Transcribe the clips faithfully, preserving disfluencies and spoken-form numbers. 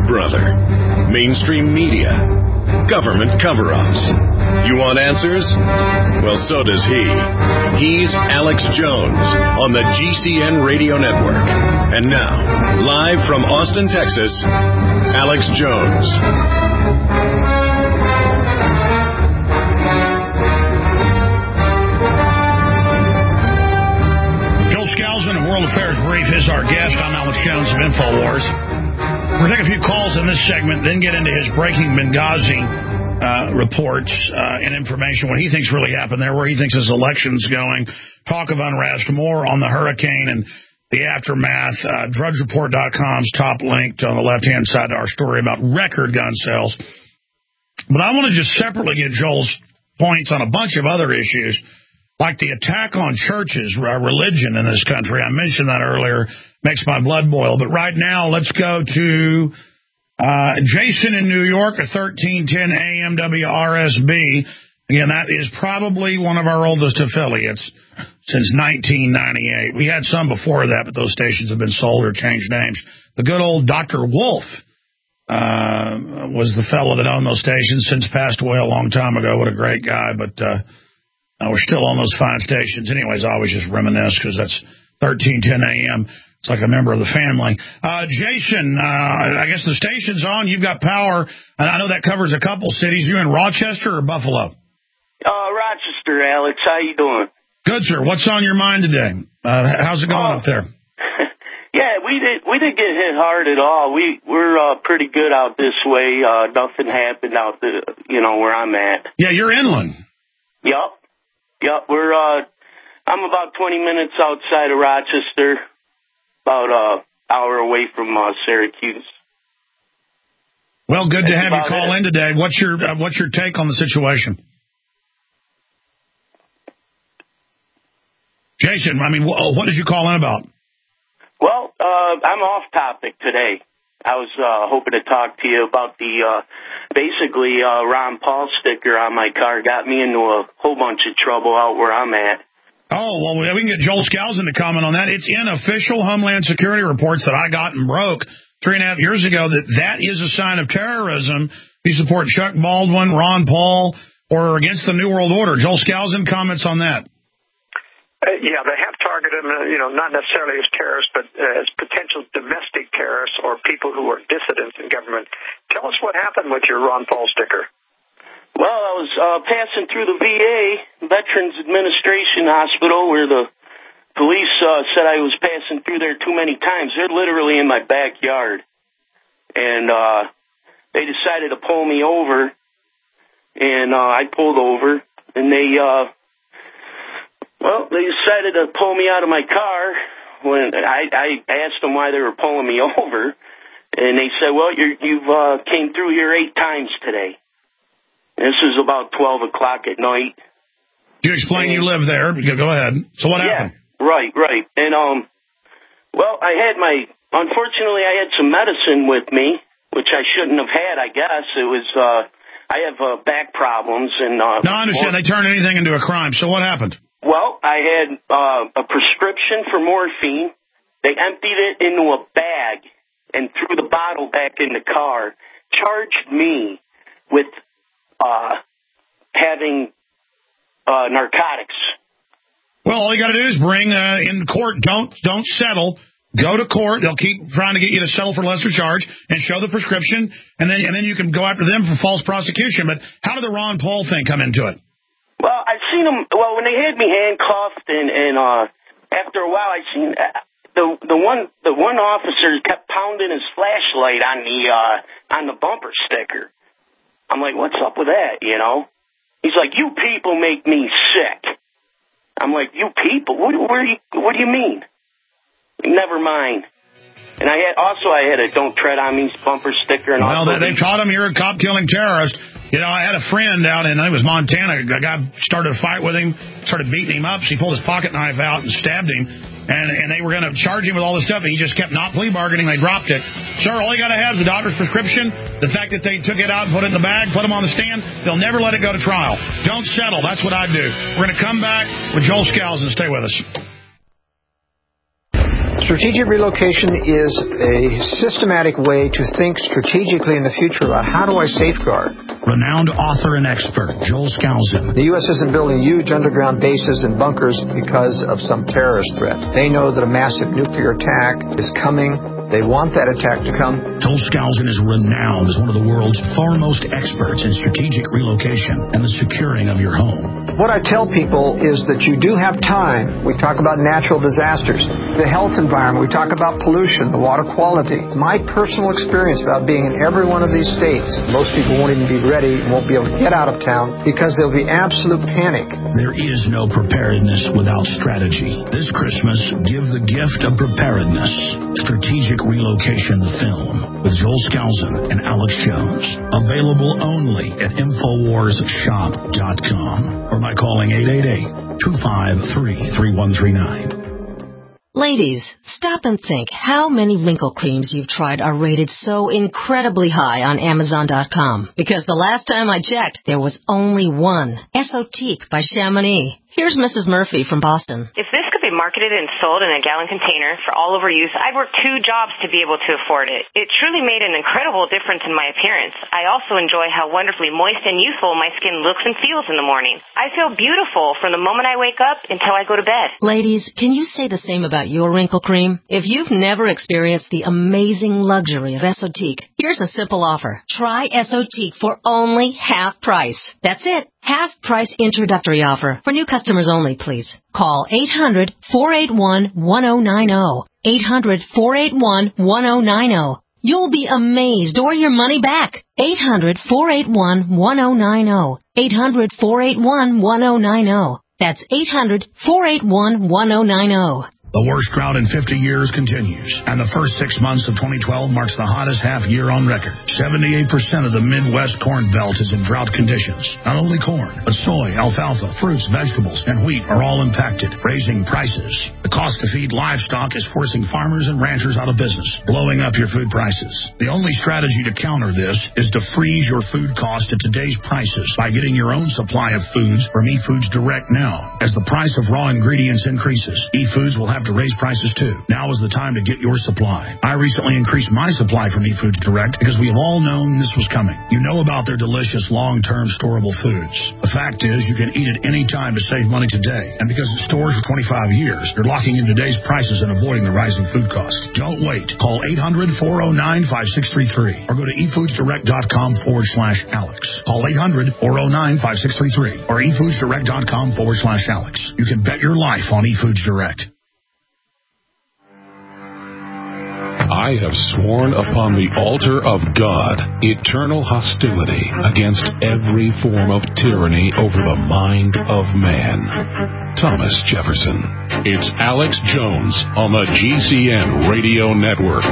brother. Mainstream media. Government cover-ups. You want answers? Well, so does he. He's Alex Jones on the G C N Radio Network. And now, live from Austin, Texas, Alex Jones. Joel Skousen of World Affairs Brief is our guest. I'm Alex Jones of InfoWars. We're going to take a few calls in this segment, then get into his breaking Benghazi uh, reports uh, and information, what he thinks really happened there, where he thinks his election's going, talk of unrest, more on the hurricane and the aftermath. Uh, Drudge Report dot com's top linked on the left-hand side of our story about record gun sales. But I want to just separately get Joel's points on a bunch of other issues, like the attack on churches, uh, religion in this country. I mentioned that earlier. Makes my blood boil. But right now, let's go to uh, Jason in New York, at thirteen ten A M W R S B. Again, that is probably one of our oldest affiliates since nineteen ninety-eight. We had some before that, but those stations have been sold or changed names. The good old Doctor Wolf uh, was the fellow that owned those stations, since passed away a long time ago. What a great guy. But uh, uh, we're still on those fine stations. Anyways, I always just reminisce because that's thirteen ten A M It's like a member of the family. Uh, Jason, uh, I guess the station's on. You've got power. And I know that covers a couple cities. You in Rochester or Buffalo? Uh, Rochester, Alex. How you doing? Good, sir. What's on your mind today? Uh, how's it going uh, up there? Yeah, we did. We didn't get hit hard at all. We we're uh, pretty good out this way. Uh, nothing happened out the, you know, where I'm at. Yeah, you're inland. Yep. Yep. We're. Uh, I'm about twenty minutes outside of Rochester. About an uh, hour away from uh, Syracuse. Well, good That's to have you call it. in today. What's your uh, what's your take on the situation? Jason, I mean, wh- what did you call in about? Well, uh, I'm off topic today. I was uh, hoping to talk to you about the, uh, basically, uh, Ron Paul sticker on my car got me into a whole bunch of trouble out where I'm at. Oh, well, we can get Joel Skousen to comment on that. It's in official Homeland Security reports that I got and broke three and a half years ago that that is a sign of terrorism. You support Chuck Baldwin, Ron Paul, or against the New World Order. Joel Skousen comments on that. Uh, yeah, they have targeted them, uh, you know, not necessarily as terrorists, but uh, as potential domestic terrorists or people who are dissidents in government. Tell us what happened with your Ron Paul sticker. Well, I was uh, passing through the V A, Veterans Administration Hospital, where the police uh, said I was passing through there too many times. They're literally in my backyard. And uh, they decided to pull me over, and uh, I pulled over, and they, uh, well, they decided to pull me out of my car. When I, I asked them why they were pulling me over, and they said, well, you're, you've uh, came through here eight times today. This is about twelve o'clock at night. You explain and, you live there. Go ahead. So what yeah, happened? Right, right. And, um, well, I had my, unfortunately, I had some medicine with me, which I shouldn't have had, I guess. It was, uh, I have uh, back problems. and. Uh, no, I understand. They turn anything into a crime. So what happened? Well, I had uh, a prescription for morphine. They emptied it into a bag and threw the bottle back in the car, charged me with Uh, having uh, narcotics. Well, all you got to do is bring uh, in court. Don't don't settle. Go to court. They'll keep trying to get you to settle for lesser charge and show the prescription, and then and then you can go after them for false prosecution. But how did the Ron Paul thing come into it? Well, I've seen them. Well, when they had me handcuffed, and and uh, after a while, I seen uh, the the one the one officer kept pounding his flashlight on the uh, on the bumper sticker. I'm like, what's up with that, you know? He's like, you people make me sick. I'm like, you people? What, what, do, you, what do you mean? Never mind. And I had also I had a "Don't Tread on Me" bumper sticker. And well, also they, they taught him you're a cop-killing terrorist. You know, I had a friend out in, I think it was Montana. A guy started a fight with him, started beating him up. So he pulled his pocket knife out and stabbed him. And and they were going to charge him with all this stuff, and he just kept not plea bargaining. They dropped it. Sir, all you got to have is the doctor's prescription. The fact that they took it out and put it in the bag, put him on the stand, they'll never let it go to trial. Don't settle. That's what I do. We're going to come back with Joel Skousen. Stay with us. Strategic relocation is a systematic way to think strategically in the future about how do I safeguard. Renowned author and expert Joel Skousen. The U S isn't building huge underground bases and bunkers because of some terrorist threat. They know that a massive nuclear attack is coming. They want that attack to come. Joel Skousen is renowned as one of the world's foremost experts in strategic relocation and the securing of your home. What I tell people is that you do have time. We talk about natural disasters, the health environment. We talk about pollution, the water quality. My personal experience about being in every one of these states, most people won't even be ready and won't be able to get out of town because there'll be absolute panic. There is no preparedness without strategy. This Christmas, give the gift of preparedness. Strategic Relocation Film with Joel Skousen and Alex Jones. Available only at Infowars Shop dot com or by calling eight eight eight, two five three, three one three nine. Ladies, stop and think how many wrinkle creams you've tried are rated so incredibly high on Amazon dot com. Because the last time I checked, there was only one. Esotique by Chamonix. Here's Missus Murphy from Boston. If this could be marketed and sold in a gallon container for all over use, I'd work two jobs to be able to afford it. It truly made an incredible difference in my appearance. I also enjoy how wonderfully moist and youthful my skin looks and feels in the morning. I feel beautiful from the moment I wake up until I go to bed. Ladies, can you say the same about your wrinkle cream? If you've never experienced the amazing luxury of Esotique, here's a simple offer. Try Esotique for only half price. That's it. Half price introductory offer. For new customers only, please. Call eight hundred, four eight one, one zero nine zero. eight hundred, four eight one, one zero nine zero. You'll be amazed or your money back. eight hundred, four eight one, one zero nine zero. eight hundred, four eight one, one zero nine zero. That's eight hundred, four eight one, one zero nine zero. The worst drought in fifty years continues, and the first six months of twenty twelve marks the hottest half year on record. seventy-eight percent of the Midwest corn belt is in drought conditions. Not only corn, but soy, alfalfa, fruits, vegetables, and wheat are all impacted, raising prices. The cost to feed livestock is forcing farmers and ranchers out of business, blowing up your food prices. The only strategy to counter this is to freeze your food cost at today's prices by getting your own supply of foods from eFoods Direct now. As the price of raw ingredients increases, eFoods will have to raise prices too. Now is the time to get your supply. I recently increased my supply from eFoods Direct because we have all known this was coming. You know about their delicious long-term storable foods. The fact is you can eat it any time to save money today. And because it stores for twenty-five years, you're locking in today's prices and avoiding the rising food costs. Don't wait. Call eight hundred, four oh nine, five six three three or go to eFoodsDirect.com forward slash Alex. Call eight hundred, four oh nine, five six three three or eFoodsDirect.com forward slash Alex. You can bet your life on eFoods Direct. I have sworn upon the altar of God eternal hostility against every form of tyranny over the mind of man. Thomas Jefferson. It's Alex Jones on the G C N Radio Network.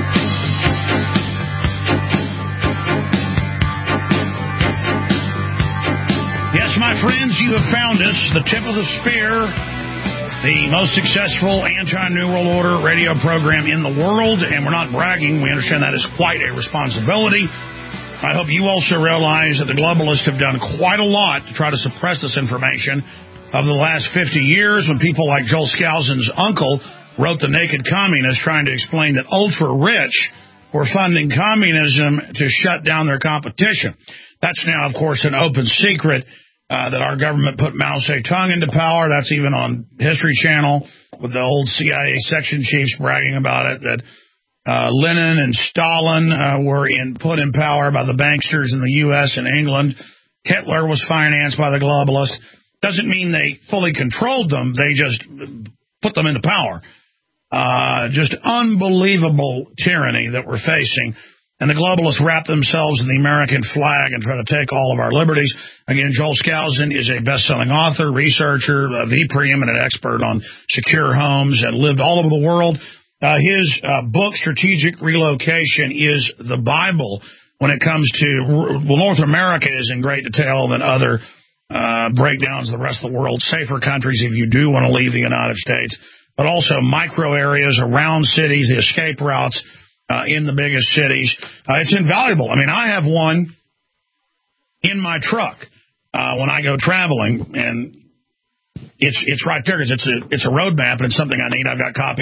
Yes, my friends, you have found us, the tip of the spear, the most successful anti-New World Order radio program in the world, and we're not bragging. We understand that is quite a responsibility. I hope you also realize that the globalists have done quite a lot to try to suppress this information over the last fifty years when people like Joel Skousen's uncle wrote The Naked Communist, trying to explain that ultra-rich were funding communism to shut down their competition. That's now, of course, an open secret. Uh, that our government put Mao Zedong into power. That's even on History Channel with the old C I A section chiefs bragging about it, that uh, Lenin and Stalin uh, were in, put in power by the banksters in the U S and England. Hitler was financed by the globalists. Doesn't mean they fully controlled them. They just put them into power. Uh, just unbelievable tyranny that we're facing. And the globalists wrap themselves in the American flag and try to take all of our liberties. Again, Joel Skousen is a best-selling author, researcher, uh, the preeminent expert on secure homes, and lived all over the world. Uh, his uh, book, Strategic Relocation, is the Bible when it comes to, well, North America is in great detail than other uh, breakdowns of the rest of the world. Safer countries if you do want to leave the United States, but also micro areas around cities, the escape routes, Uh, in the biggest cities. Uh, it's invaluable. I mean, I have one in my truck uh, when I go traveling, and it's it's right there because it's a it's a road map and it's something I need. I've got copies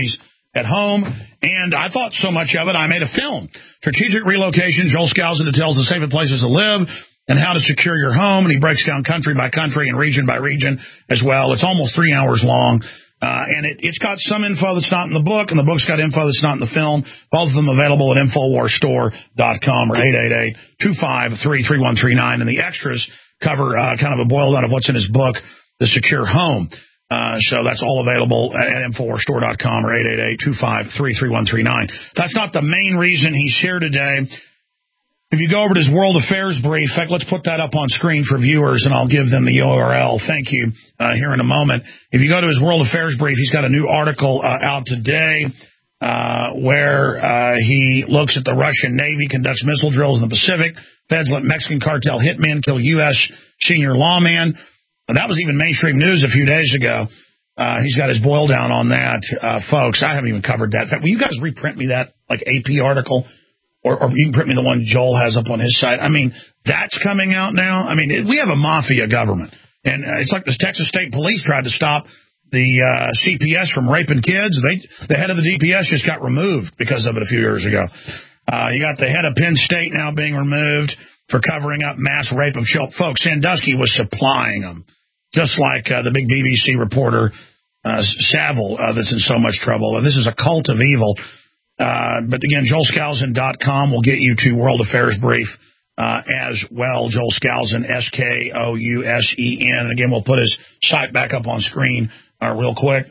at home. And I thought so much of it, I made a film. Strategic Relocation, Joel Skousen details the safest places to live and how to secure your home. And he breaks down country by country and region by region as well. It's almost three hours long. Uh, and it, it's got some info that's not in the book, and the book's got info that's not in the film. Both of them available at Infowars Store dot com or eight eight eight, two five three, three one three nine. And the extras cover uh, kind of a boil down of what's in his book, The Secure Home. Uh, so that's all available at Infowars Store dot com or eight eight eight, two five three, three one three nine. That's not the main reason he's here today. If you go over to his World Affairs brief, in fact, let's put that up on screen for viewers, and I'll give them the U R L. Thank you, uh, here in a moment. If you go to his World Affairs brief, he's got a new article uh, out today uh, where uh, he looks at the Russian Navy conducts missile drills in the Pacific. Feds let Mexican cartel hitmen kill U S senior lawman. Uh, that was even mainstream news a few days ago. Uh, he's got his boil down on that, uh, folks. I haven't even covered that. In fact, will you guys reprint me that, like, A P article? Or, or you can print me the one Joel has up on his site. I mean, that's coming out now. I mean, it, we have a mafia government. And uh, it's like the Texas State Police tried to stop the uh, C P S from raping kids. They, the head of the D P S just got removed because of it a few years ago. Uh, you got the head of Penn State now being removed for covering up mass rape of children. Folks, Sandusky was supplying them, just like uh, the big B B C reporter, uh, Savile, uh, that's in so much trouble. And this is a cult of evil. Uh, but again, Joel Skousen dot com will get you to World Affairs Brief uh, as well. Joel Skousen, S K O U S E N. And again, we'll put his site back up on screen uh, real quick.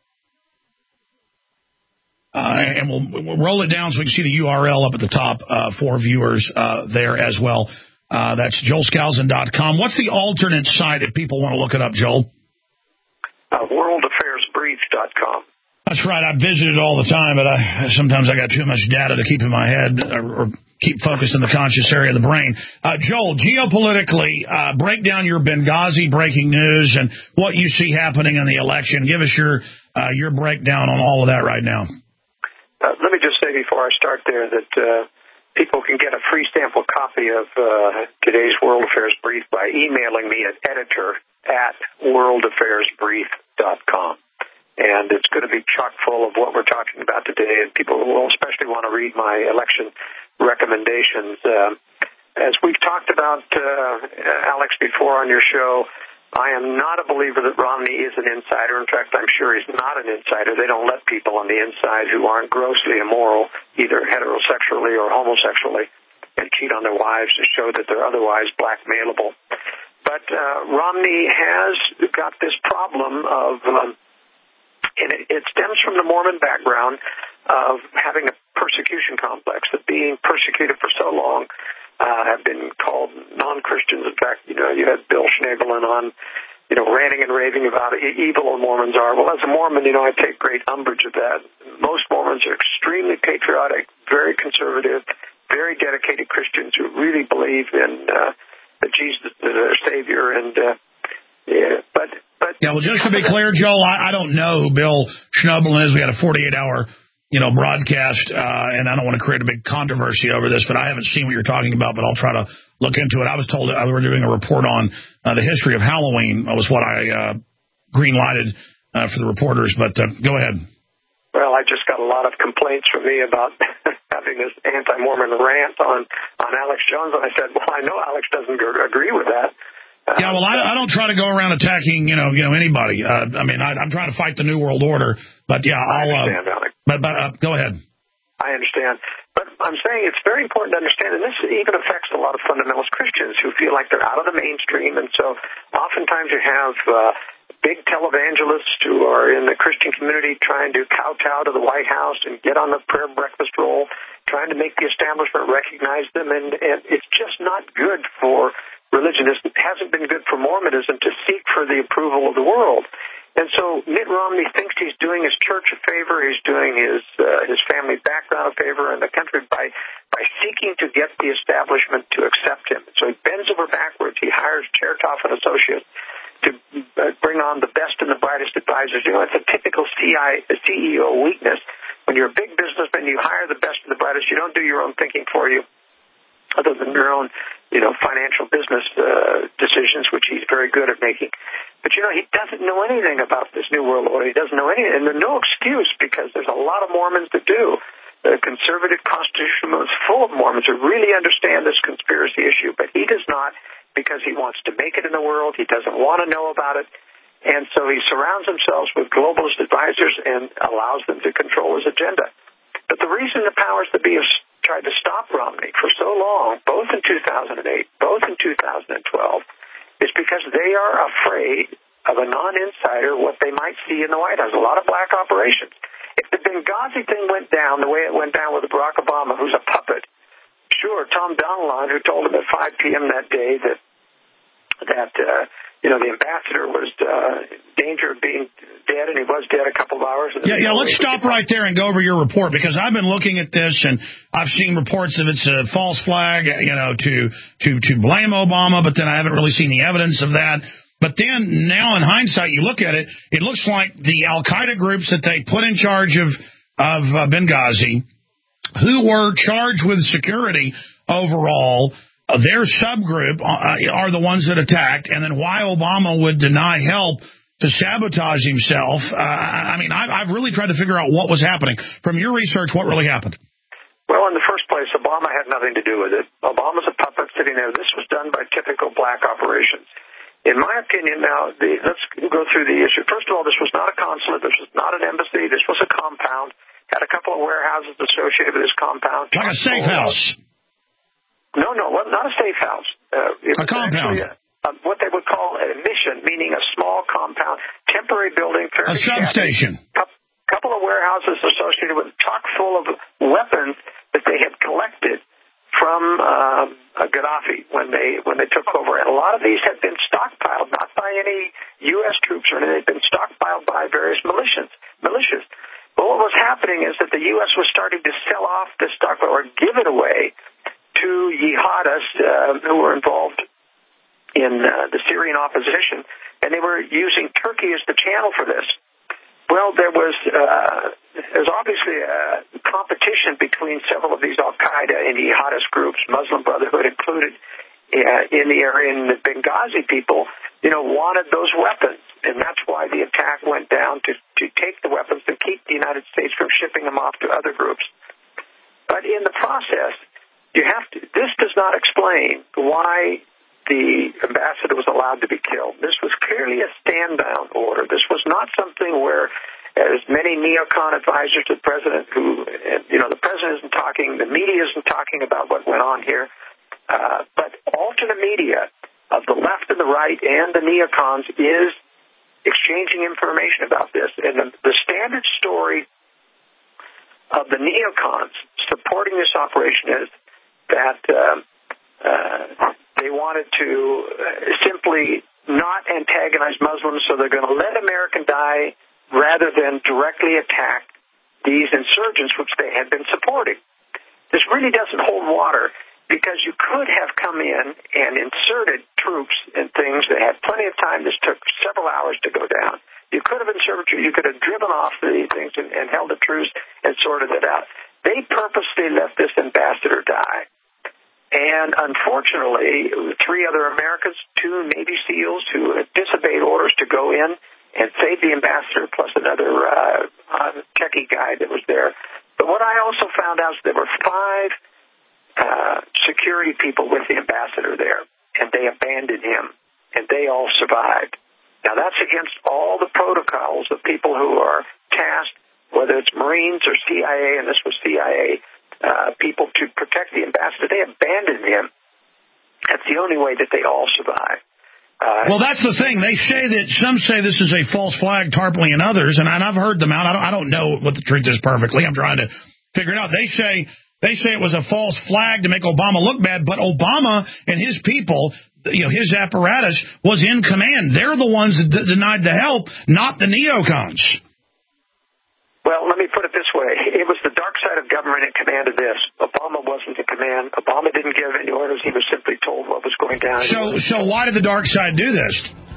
Uh, and we'll, we'll roll it down so we can see the U R L up at the top uh, for viewers uh, there as well. Uh, that's Joel Skousen dot com. What's the alternate site if people want to look it up, Joel? Uh, World Affairs Brief dot com. That's right. I visit it all the time, but I, sometimes I got too much data to keep in my head or, or keep focused in the conscious area of the brain. Uh, Joel, geopolitically, uh, break down your Benghazi breaking news and what you see happening in the election. Give us your uh, your breakdown on all of that right now. Uh, let me just say before I start there that uh, people can get a free sample copy of uh, today's World Affairs Brief by emailing me at editor at World Affairs Brief dot com. And it's going to be chock full of what we're talking about today, and people will especially want to read my election recommendations. Uh, as we've talked about, uh, Alex, before on your show, I am not a believer that Romney is an insider. In fact, I'm sure he's not an insider. They don't let people on the inside who aren't grossly immoral, either heterosexually or homosexually, and cheat on their wives to show that they're otherwise blackmailable. But uh, Romney has got this problem of... Um, And it, it stems from the Mormon background of having a persecution complex, of being persecuted for so long, uh, have been called non-Christians. In fact, you know, you had Bill Schneebelen on, you know, ranting and raving about how evil Mormons are. Well, as a Mormon, you know, I take great umbrage of that. Most Mormons are extremely patriotic, very conservative, very dedicated Christians who really believe in uh, that Jesus is their Savior. And uh, yeah, but but yeah, well, just to be clear, Joel, I, I don't know who Bill Schneebelen is. We had a forty-eight hour, you know, broadcast, uh, and I don't want to create a big controversy over this, but I haven't seen what you're talking about, but I'll try to look into it. I was told that we were doing a report on uh, the history of Halloween. That was what I uh, green-lighted uh, for the reporters, but uh, go ahead. Well, I just got a lot of complaints from me about having this anti-Mormon rant on, on Alex Jones, and I said, well, I know Alex doesn't agree with that. Yeah, well, I, I don't try to go around attacking, you know, you know anybody. Uh, I mean, I, I'm trying to fight the New World Order, but yeah, I'll. I understand, uh, Alex. But, but uh, go ahead. I understand, but I'm saying it's very important to understand, and this even affects a lot of fundamentalist Christians who feel like they're out of the mainstream, and so oftentimes you have uh, big televangelists who are in the Christian community trying to kowtow to the White House and get on the prayer breakfast roll, trying to make the establishment recognize them, and, and it's just not good for religion. It hasn't been good for Mormonism to seek for the approval of the world. And so Mitt Romney thinks he's doing his church a favor, he's doing his uh, his family background a favor, and the country by by seeking to get the establishment to accept him. So he bends over backwards. He hires Chertoff and Associates to uh, bring on the best and the brightest advisors. You know, it's a typical C E O weakness. When you're a big businessman, you hire the best and the brightest. You don't do your own thinking for you, other than your own you know, financial business uh, decisions, which he's very good at making. But, you know, he doesn't know anything about this New World Order. He doesn't know anything. And there's no excuse, because there's a lot of Mormons that do. The conservative constitutional is full of Mormons who really understand this conspiracy issue, but he does not, because he wants to make it in the world. He doesn't want to know about it. And so he surrounds himself with globalist advisors and allows them to control his agenda. But the reason the powers that be have tried to stop Romney for so long, both in two thousand eight, both in two thousand twelve, is because they are afraid of a non-insider what they might see in the White House. A lot of black operations. If the Benghazi thing went down the way it went down with Barack Obama, who's a puppet, sure, Tom Donilon, who told him at five p.m. that day that, that uh, you know, the ambassador was uh, in danger of being dead, and he was dead a couple of hours. Yeah, yeah, let's stop right there and go over your report, because I've been looking at this, and I've seen reports of it's a false flag, you know, to, to, to blame Obama, but then I haven't really seen the evidence of that. But then now in hindsight, you look at it, it looks like the al-Qaeda groups that they put in charge of, of uh, Benghazi, who were charged with security overall, uh, their subgroup uh, are the ones that attacked, and then why Obama would deny help to sabotage himself. Uh, I mean, I've, I've really tried to figure out what was happening. From your research, what really happened? Well, in the first place, Obama had nothing to do with it. Obama's a puppet sitting there. This was done by typical black operations. In my opinion, now, the, let's go through the issue. First of all, this was not a consulate. This was not an embassy. This was a compound. Had a couple of warehouses associated with this compound. Like a safe house. No, no, well, not a safe house. Uh, it a was compound. A, uh, what they would call a mission, meaning a small compound, temporary building. A substation. A couple of warehouses associated with chock full of weapons that they had collected from uh, Gaddafi when they when they took over. And a lot of these had been stockpiled, not by any U S troops or anything. They'd been stockpiled by various militias. militias. But what was happening is that the U S was starting to sell off this stockpile or give it away to jihadists uh, who were involved in uh, the Syrian opposition, and they were using Turkey as the channel for this. Well, there was uh, there was obviously a competition between several of these al-Qaeda and jihadist groups, Muslim Brotherhood included, uh, in the area, and the Benghazi people, you know, wanted those weapons, and that's why the attack went down to, to take the weapons to keep the United States from shipping them off to other groups. But in the process, you have to. This does not explain why the ambassador was allowed to be killed. This was clearly a stand-down order. This was not something where, as many neocon advisors to the president, who, you know, the president isn't talking, the media isn't talking about what went on here, uh, but alternate media of the left and the right and the neocons is exchanging information about this. And the, the standard story of the neocons supporting this operation is that uh, uh, they wanted to simply not antagonize Muslims, so they're going to let American die rather than directly attack these insurgents, which they had been supporting. This really doesn't hold water, because you could have come in and inserted troops and things. They had plenty of time. This took several hours to go down. You could have inserted, you could have driven off the things and, and held a truce and sorted it out. They purposely let this ambassador die. And unfortunately, three other Americans, two Navy SEALs who had disobeyed orders to go in and save the ambassador, plus another uh, uh, Techie guy that was there. But what I also found out is there were five uh, security people with the ambassador there, and they abandoned him, and they all survived. Now, that's against all the protocols of people who are tasked, whether it's Marines or C I A, and this was C I A, Uh, people to protect the ambassador. They abandoned him. That's the only way that they all survive. Uh, well, that's the thing. They say that some say this is a false flag, tarpaulin, and others, and I've heard them out. I don't, I don't know what the truth is perfectly. I'm trying to figure it out. They say they say it was a false flag to make Obama look bad, but Obama and his people, you know, his apparatus was in command. They're the ones that d- denied the help, not the neocons. Well, let me put it this way. It was the dark side of government in command of this. Obama wasn't in command. Obama didn't give any orders. He was simply told what was going down. So so why did the dark side do this?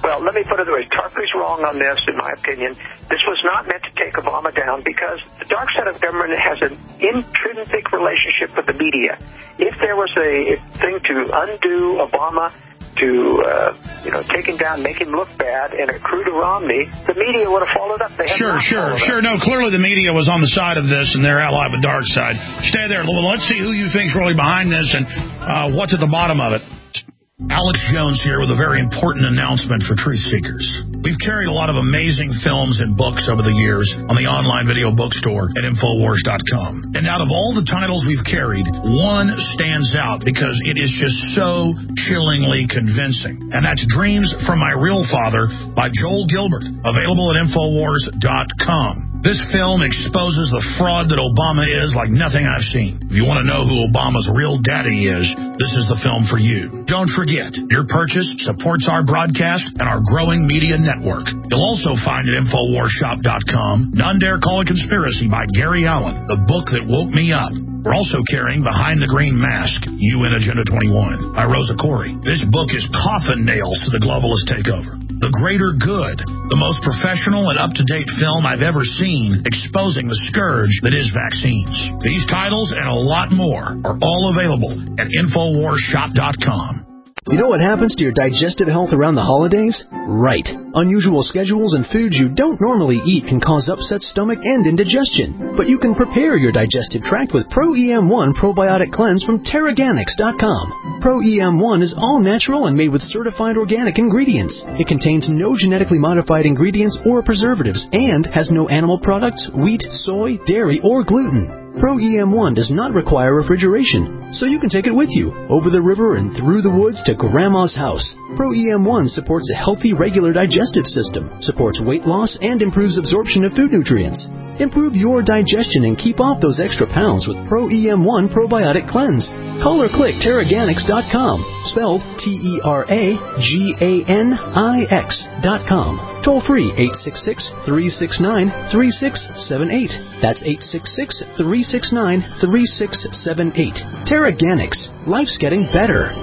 Well, let me put it this way. Tarpley's wrong on this, in my opinion. This was not meant to take Obama down because the dark side of government has an intrinsic relationship with the media. If there was a thing to undo Obama, to, uh, you know, take him down, make him look bad, and accrue to Romney, the media would have followed up. They have sure, not sure, sure. up. No, clearly the media was on the side of this, and they're allied with dark side. Stay there. Let's see who you think's really behind this and uh, what's at the bottom of it. Alex Jones here with a very important announcement for truth seekers. We've carried a lot of amazing films and books over the years on the online video bookstore at Infowars dot com. And out of all the titles we've carried, one stands out because it is just so chillingly convincing. And that's Dreams from My Real Father by Joel Gilbert, available at Infowars dot com. This film exposes the fraud that Obama is like nothing I've seen. If you want to know who Obama's real daddy is, this is the film for you. Don't forget, your purchase supports our broadcast and our growing media network. You'll also find at Infowars shop dot com None Dare Call It Conspiracy by Gary Allen, the book that woke me up. We're also carrying Behind the Green Mask, U N Agenda twenty-one, by Rosa Corey. This book is coffin nails to the globalist takeover. The Greater Good, the most professional and up-to-date film I've ever seen exposing the scourge that is vaccines. These titles and a lot more are all available at Infowars shop dot com. You know what happens to your digestive health around the holidays? Right. Unusual schedules and foods you don't normally eat can cause upset stomach and indigestion. But you can prepare your digestive tract with Pro E M one Probiotic Cleanse from Teraganix dot com. Pro E M one is all natural and made with certified organic ingredients. It contains no genetically modified ingredients or preservatives and has no animal products, wheat, soy, dairy, or gluten. Pro E M one does not require refrigeration, so you can take it with you, over the river and through the woods to Grandma's house. Pro E M one supports a healthy, regular digestive system, supports weight loss, and improves absorption of food nutrients. Improve your digestion and keep off those extra pounds with Pro E M one Probiotic Cleanse. Call or click Teraganix dot com, spelled T E R A G A N I X dot com. Toll free eight six six, three six nine, three six seven eight. That's eight six six, three six nine, three six seven eight. Teraganix. Life's getting better.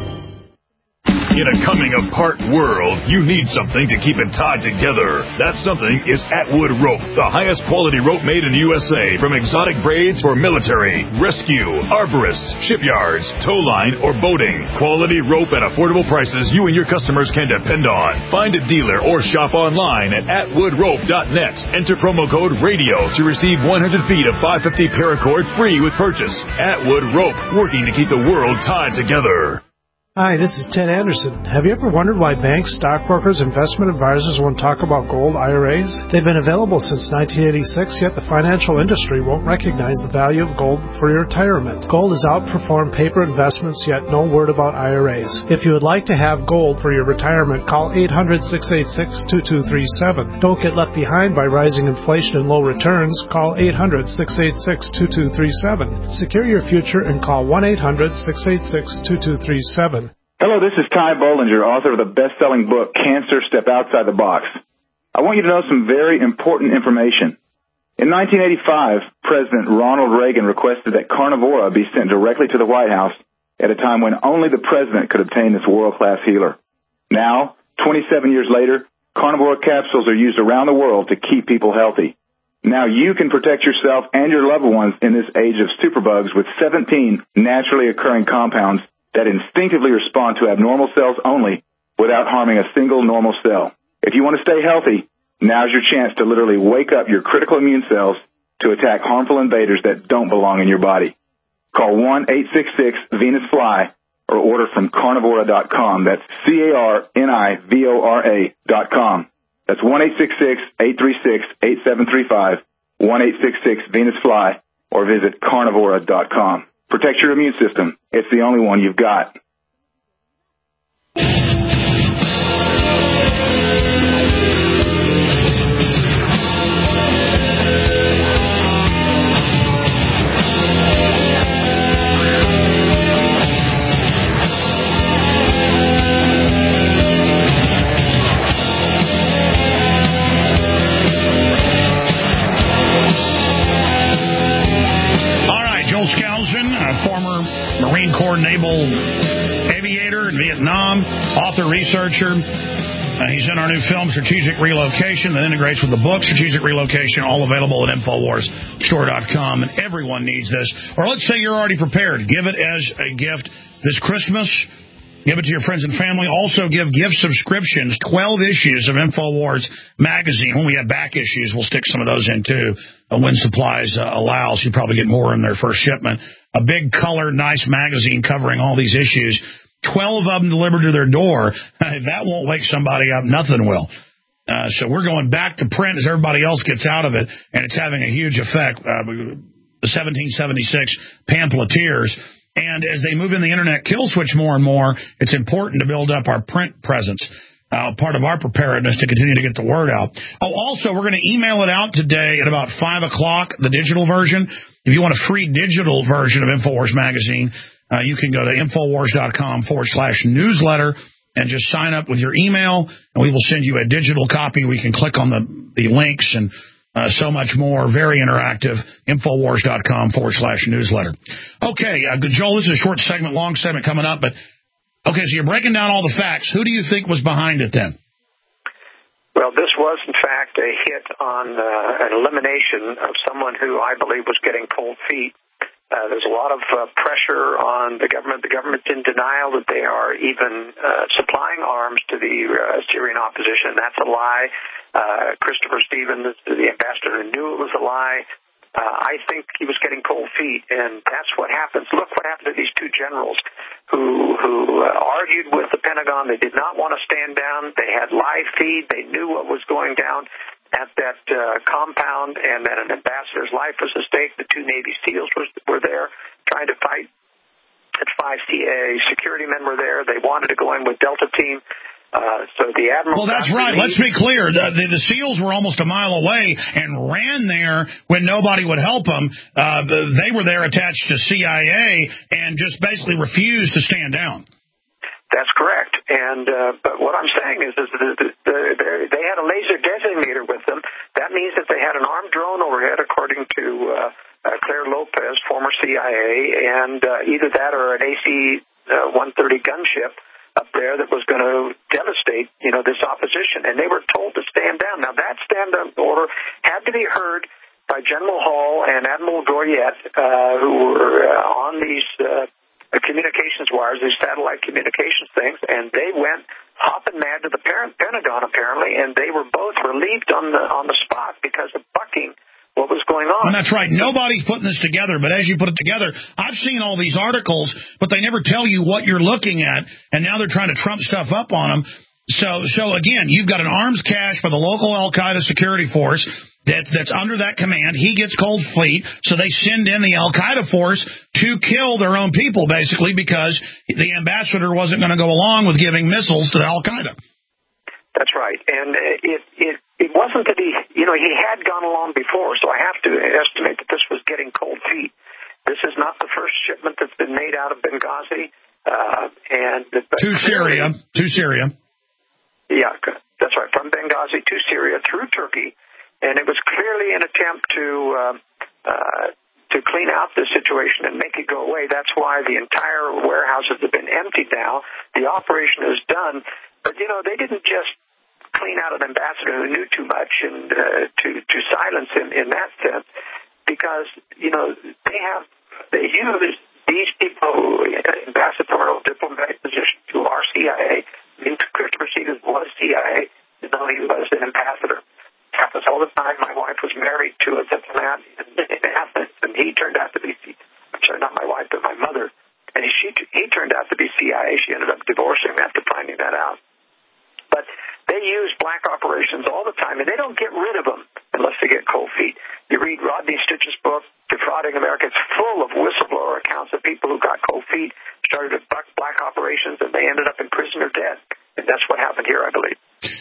In a coming-apart world, you need something to keep it tied together. That something is Atwood Rope, the highest quality rope made in the U S A, from exotic braids for military, rescue, arborists, shipyards, tow line, or boating. Quality rope at affordable prices you and your customers can depend on. Find a dealer or shop online at atwood rope dot net. Enter promo code RADIO to receive one hundred feet of five fifty paracord free with purchase. Atwood Rope, working to keep the world tied together. Hi, this is Ted Anderson. Have you ever wondered why banks, stockbrokers, investment advisors won't talk about gold I R As? They've been available since nineteen eighty-six, yet the financial industry won't recognize the value of gold for your retirement. Gold has outperformed paper investments, yet no word about I R As. If you would like to have gold for your retirement, call eight hundred, six eight six, two two three seven. Don't get left behind by rising inflation and low returns. Call eight hundred, six eight six, two two three seven. Secure your future and call one eight hundred, six eight six, two two three seven. Hello, this is Ty Bollinger, author of the best-selling book, Cancer, Step Outside the Box. I want you to know some very important information. In nineteen eighty-five, President Ronald Reagan requested that Carnivora be sent directly to the White House at a time when only the president could obtain this world-class healer. Now, twenty-seven years later, Carnivora capsules are used around the world to keep people healthy. Now you can protect yourself and your loved ones in this age of superbugs with seventeen naturally occurring compounds that instinctively respond to abnormal cells only without harming a single normal cell. If you want to stay healthy, now's your chance to literally wake up your critical immune cells to attack harmful invaders that don't belong in your body. Call one eight six six Venus Fly or order from carnivora dot com. That's C A R N I V O R A dot com. That's one eight six six, eight three six, eight seven three five, one eight six six Venus Fly, or visit carnivora dot com. Protect your immune system. It's the only one you've got. Marine Corps naval aviator in Vietnam, author, researcher, Uh, he's in our new film, Strategic Relocation, that integrates with the book, Strategic Relocation, all available at Infowars Store dot com. And everyone needs this. Or let's say you're already prepared. Give it as a gift this Christmas. Give it to your friends and family. Also give gift subscriptions, twelve issues of InfoWars magazine. When we have back issues, we'll stick some of those in, too, uh, when supplies uh, allow. So you probably get more in their first shipment. A big, colored, nice magazine covering all these issues. twelve of them delivered to their door. If that won't wake somebody up, nothing will. Uh, so we're going back to print as everybody else gets out of it, and it's having a huge effect. Uh, the seventeen seventy-six pamphleteers. And as they move in the Internet kill switch more and more, it's important to build up our print presence, uh, part of our preparedness to continue to get the word out. Oh, also, we're going to email it out today at about five o'clock, the digital version. If you want a free digital version of InfoWars Magazine, uh, you can go to InfoWars.com forward slash newsletter and just sign up with your email, and we will send you a digital copy. We can click on the, the links and Uh, so much more, very interactive, Infowars.com forward slash newsletter. Okay, uh, Joel, this is a short segment, long segment coming up, but, okay, so you're breaking down all the facts. Who do you think was behind it then? Well, this was, in fact, a hit on uh, an elimination of someone who I believe was getting cold feet. Uh, there's a lot of uh, pressure on the government. The government's in denial that they are even uh, supplying arms to the uh, Syrian opposition. That's a lie. Uh, Christopher Stevens, the ambassador, knew it was a lie. Uh, I think he was getting cold feet, and that's what happens. Look what happened to these two generals who who uh, argued with the Pentagon. They did not want to stand down. They had live feed. They knew what was going down at that uh, compound, and that an ambassador's life was at stake. The two Navy SEALs was, were there trying to fight. At five C A security men were there. They wanted to go in with Delta Team. Uh, so the admiral. Well, that's right. Let's be clear. The, the, the SEALs were almost a mile away and ran there when nobody would help them. Uh, the, they were there attached to C I A and just basically refused to stand down. That's correct. And uh, but what I'm saying is, is that the, the, the, they had a laser designator with them. That means that they had an armed drone overhead, according to uh, uh, Claire Lopez, former C I A, and uh, either that or an A C one thirty gunship up there that was going to devastate, you know, this opposition. And they were told to stand down. Now, that stand-down order had to be heard by General Hall and Admiral Goyette, uh, who were uh, on these uh, communications wires, these satellite communications things, and they went hopping mad to the Pentagon, apparently, and they were both relieved on the on the spot because of bucking what was going on. And that's right. Nobody's putting this together, but as you put it together, I've seen all these articles, but they never tell you what you're looking at, and now they're trying to trump stuff up on them. So, so again, you've got an arms cache by the local al-Qaeda security force that, that's under that command. He gets cold feet, so they send in the al-Qaeda force to kill their own people, basically, because the ambassador wasn't going to go along with giving missiles to the al-Qaeda. That's right. And it, it it wasn't that he, you know, he had gone along before, so I have to estimate that this was getting cold feet. This is not the first shipment that's been made out of Benghazi. Uh, and To Syria. To Syria. Yeah, that's right. From Benghazi to Syria through Turkey. And it was clearly an attempt to uh, uh, to clean out the situation and make it go away. That's why the entire warehouses have been emptied now. The operation is done. But, you know, they didn't just clean out an ambassador who knew too much and uh, to, to silence him in that sense, because, you know, they have, they use these people who, ambassadorial diplomatic positions who are C I A. I mean, Christopher Stevens was C I A, even though he was an ambassador. It happens all the time. My wife was married to a diplomat in, in Athens, and he turned out to be, I'm sorry, not my wife, but my mother. And she, he turned out to be C I A. She ended up divorcing him after finding that out. But they use black operations all the time, and they don't get rid of them unless they get cold feet. You read Rodney Stitch's book, Defrauding America. It's full of whistleblower accounts of people who got cold feet, started to buck black operations, and they ended up in prison or dead. And that's what happened here, I believe.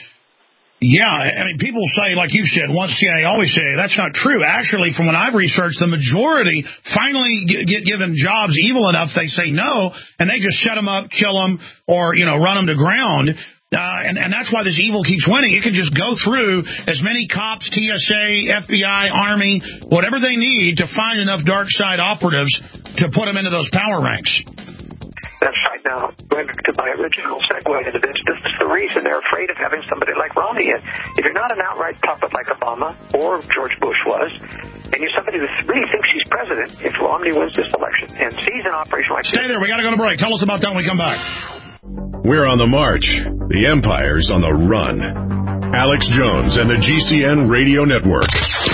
Yeah, I mean, people say, like you said, once C I A, always say, that's not true. Actually, from what I've researched, the majority finally get, get given jobs evil enough, they say no, and they just shut them up, kill them, or, you know, run them to ground. Uh, and, and that's why this evil keeps winning. It can just go through as many cops, T S A, F B I, Army, whatever they need to find enough dark side operatives to put them into those power ranks. That's right. Now, going back to my original segue into this, this is the reason they're afraid of having somebody like Romney in. If you're not an outright puppet like Obama or George Bush was, and you're somebody that really thinks he's president, if Romney wins this election and sees an operation like Stay this... there. We got to go to break. Tell us about that when we come back. We're on the march. The empire's on the run. Alex Jones and the G C N Radio Network.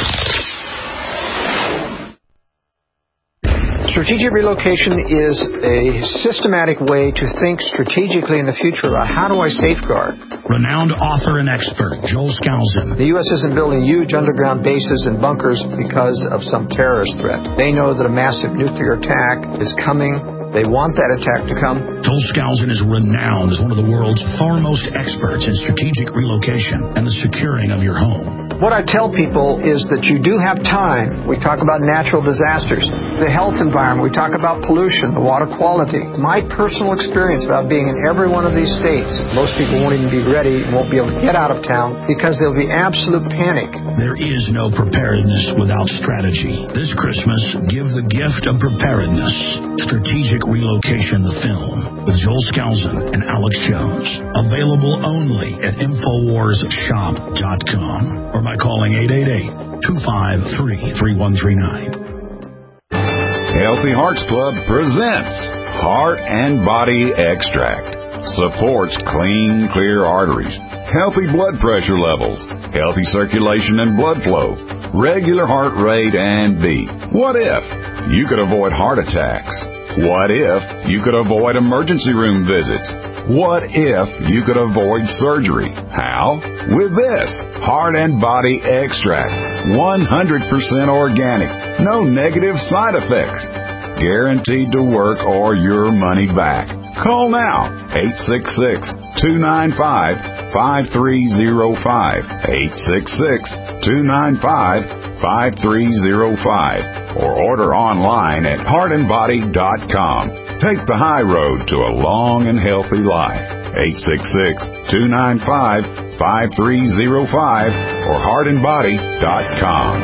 Strategic relocation is a systematic way to think strategically in the future about how do I safeguard. Renowned author and expert, Joel Skousen. The U S isn't building huge underground bases and bunkers because of some terrorist threat. They know that a massive nuclear attack is coming. They want that attack to come. Joel Skousen is renowned as one of the world's foremost experts in strategic relocation and the securing of your home. What I tell people is that you do have time. We talk about natural disasters, the health environment. We talk about pollution, the water quality. My personal experience about being in every one of these states, most people won't even be ready and won't be able to get out of town because there'll be absolute panic. There is no preparedness without strategy. This Christmas, give the gift of preparedness. Strategic Relocation, the film, with Joel Skousen and Alex Jones. Available only at Infowars Shop dot com or by calling eight eight eight, two five three, three one three nine. Healthy Hearts Club presents Heart and Body Extract. Supports clean, clear arteries, healthy blood pressure levels, healthy circulation and blood flow, regular heart rate, and beat. What if you could avoid heart attacks? What if you could avoid emergency room visits? What if you could avoid surgery? How? With this Heart and Body Extract. one hundred percent organic. No negative side effects. Guaranteed to work or your money back. Call now. eight six six, two nine five, five three zero five. eight six six, two nine five, five three zero five. Or order online at heart and body dot com. Take the high road to a long and healthy life. eight six six, two nine five, five three zero five or heart and body dot com.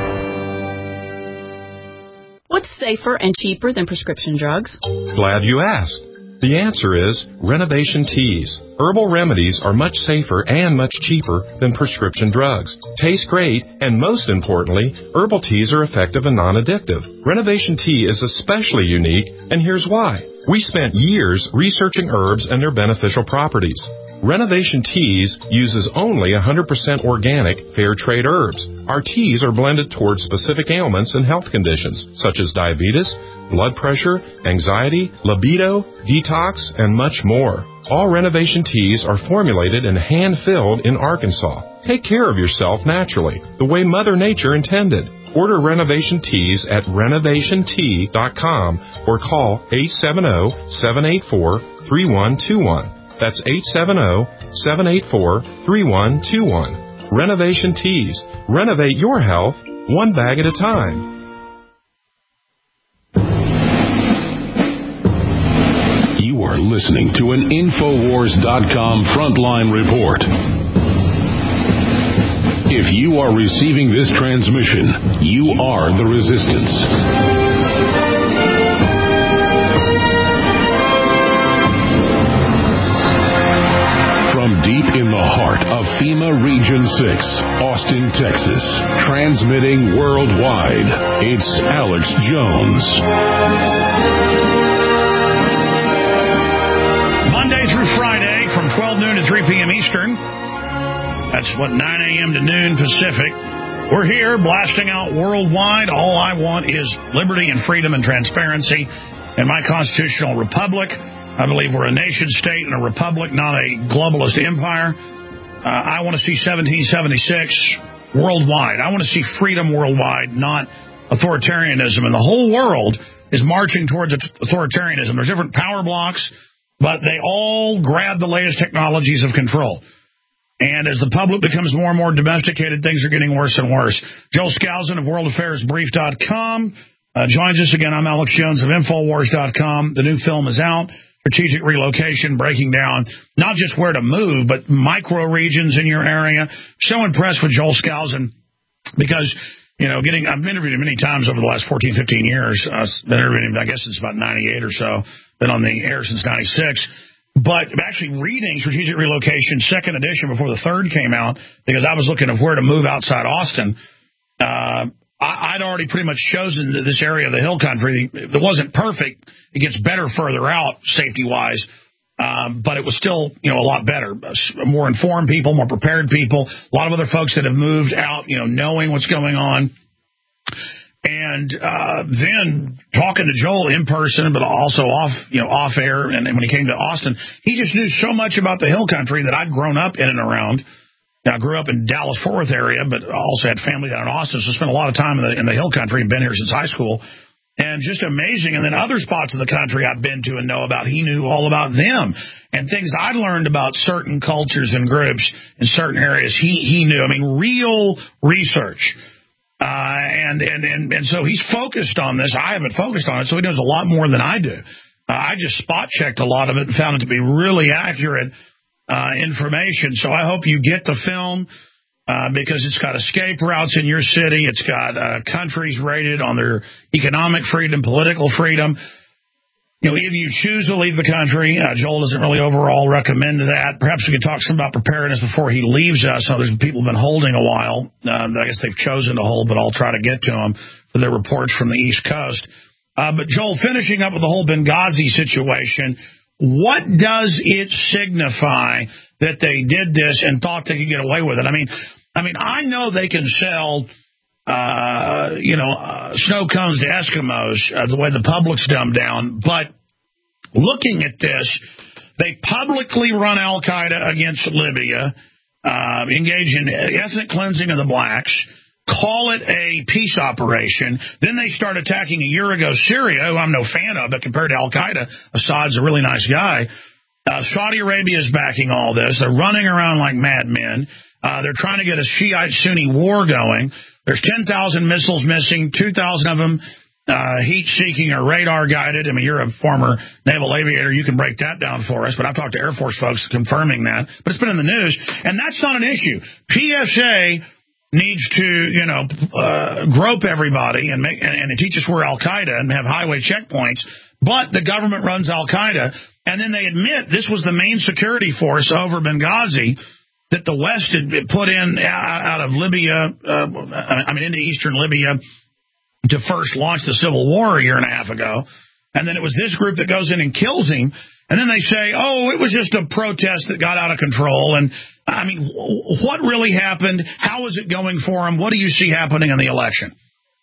What's safer and cheaper than prescription drugs? Glad you asked. The answer is Renovation Teas. Herbal remedies are much safer and much cheaper than prescription drugs. Taste great, and most importantly, herbal teas are effective and non-addictive. Renovation Tea is especially unique, and here's why. We spent years researching herbs and their beneficial properties. Renovation Teas uses only one hundred percent organic, fair trade herbs. Our teas are blended towards specific ailments and health conditions, such as diabetes, blood pressure, anxiety, libido, detox, and much more. All Renovation Teas are formulated and hand-filled in Arkansas. Take care of yourself naturally, the way Mother Nature intended. Order Renovation Teas at renovation tea dot com or call eight seven zero, seven eight four, three one two one. That's eight seven zero, seven eight four, three one two one. Renovation Teas. Renovate your health one bag at a time. You are listening to an Infowars dot com frontline report. If you are receiving this transmission, you are the resistance. From deep in the heart of FEMA Region six, Austin, Texas, transmitting worldwide, it's Alex Jones. Monday through Friday from twelve noon to three p.m. Eastern. That's what, nine a.m. to noon Pacific. We're here blasting out worldwide. All I want is liberty and freedom and transparency in my constitutional republic. I believe we're a nation state and a republic, not a globalist empire. Uh, I want to see seventeen seventy-six worldwide. I want to see freedom worldwide, not authoritarianism. And the whole world is marching towards authoritarianism. There's different power blocks, but they all grab the latest technologies of control. And as the public becomes more and more domesticated, things are getting worse and worse. Joel Skousen of world affairs brief dot com uh, joins us again. I'm Alex Jones of Infowars dot com. The new film is out. Strategic relocation, breaking down not just where to move, but micro regions in your area. So impressed with Joel Skousen because you know, getting, I've interviewed him many times over the last fourteen, fifteen years. I've been interviewing him, I guess, since about ninety-eight or so. Been on the air since ninety-six. But actually reading Strategic Relocation, second edition, before the third came out, because I was looking at where to move outside Austin, uh, I, I'd already pretty much chosen this area of the hill country. It wasn't perfect. It gets better further out, safety-wise. Um, but it was still, you know, a lot better. More informed people, more prepared people, a lot of other folks that have moved out, you know, knowing what's going on. And uh, then talking to Joel in person, but also off, you know, off air. And when he came to Austin, he just knew so much about the hill country that I'd grown up in and around. Now, I grew up in Dallas-Fort Worth area, but I also had family down in Austin, so I spent a lot of time in the, in the hill country and been here since high school. And just amazing. And then other spots of the country I've been to and know about, he knew all about them. And things I'd learned about certain cultures and groups in certain areas, he, he knew. I mean, real research. Uh, and, and, and, and so he's focused on this. I haven't focused on it, so he knows a lot more than I do. Uh, I just spot-checked a lot of it and found it to be really accurate uh, information. So I hope you get the film. Uh, because it's got escape routes in your city. It's got uh, countries rated on their economic freedom, political freedom. You know, if you choose to leave the country, uh, Joel doesn't really overall recommend that. Perhaps we could talk some about preparedness before he leaves us. Now, there's people who've been holding a while. Uh, I guess they've chosen to hold, but I'll try to get to them for their reports from the East Coast. Uh, but, Joel, finishing up with the whole Benghazi situation, what does it signify that they did this and thought they could get away with it? I mean, I mean, I know they can sell, uh, you know, uh, snow cones to Eskimos uh, the way the public's dumbed down. But looking at this, they publicly run Al-Qaeda against Libya, uh, engage in ethnic cleansing of the blacks, call it a peace operation. Then they start attacking a year ago Syria, who I'm no fan of, but compared to Al-Qaeda, Assad's a really nice guy. Uh, Saudi Arabia is backing all this. They're running around like madmen. Uh, they're trying to get a Shiite-Sunni war going. There's ten thousand missiles missing, two thousand of them uh, heat-seeking or radar-guided. I mean, you're a former naval aviator. You can break that down for us. But I've talked to Air Force folks confirming that. But it's been in the news. And that's not an issue. P S A needs to, you know, uh, grope everybody and, make, and, and teach us where Al-Qaeda and have highway checkpoints. But the government runs Al-Qaeda. And then they admit this was the main security force over Benghazi that the West had put in out of Libya, uh, I mean, into eastern Libya to first launch the civil war a year and a half ago. And then it was this group that goes in and kills him. And then they say, oh, it was just a protest that got out of control. And, I mean, what really happened? How is it going for him? What do you see happening in the election?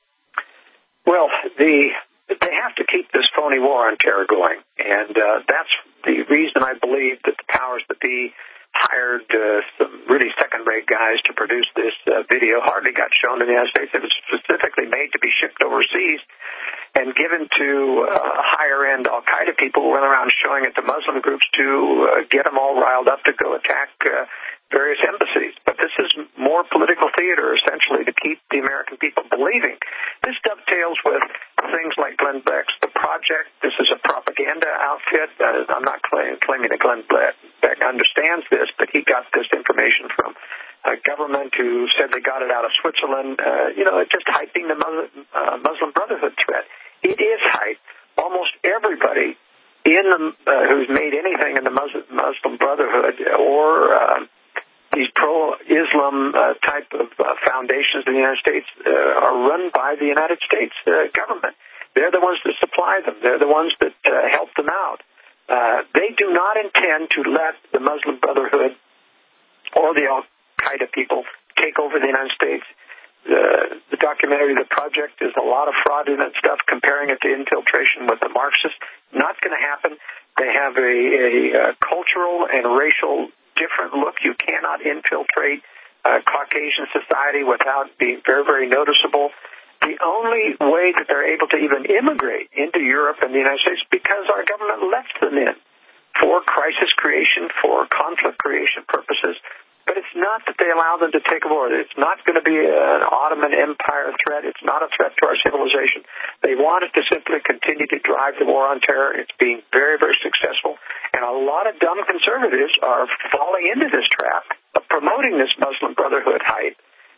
Well, the they have to keep this phony war on terror going. And uh, that's the reason I believe that the powers that be hired uh, some really second-rate guys to produce this uh, video. Hardly got shown in the United States. It was specifically made to be shipped overseas and given to uh, higher-end Al-Qaeda people who went around showing it to Muslim groups to uh, get them all riled up to go attack uh, various embassies. But this is more political theater, essentially, to keep the American people believing. This dovetails with things like Glenn Beck's The Project. This is a propaganda outfit. Uh, I'm not claim, claiming that Glenn Beck understands this, but he got this information from a government who said they got it out of Switzerland. Uh, you know, just hyping the Muslim, uh, Muslim Brotherhood threat. It is hype. Almost everybody in the, uh, who's made anything in the Muslim, Muslim Brotherhood or uh, these pro-Islam uh, type of uh, foundations in the United States uh, are run by the United States uh, government. They're the ones that supply them. They're the ones that uh, help them out. Uh, they do not intend to let the Muslim Brotherhood or the Al-Qaeda people take over the United States. Uh, the documentary, The Project, is a lot of fraudulent stuff, comparing it to infiltration with the Marxists. Not going to happen. They have a, a, a cultural and racial different look. You cannot infiltrate uh, Caucasian society without being very, very noticeable. The only way that they're able to even immigrate into Europe and the United States is because our government lets them in for crisis creation, for conflict creation purposes. But it's not that they allow them to take over. It's not going to be an Ottoman Empire threat. It's not a threat to our civilization. They want it to simply continue to drive the war on terror. It's being very, very successful. And a lot of dumb conservatives are falling into this trap of promoting this Muslim Brotherhood hype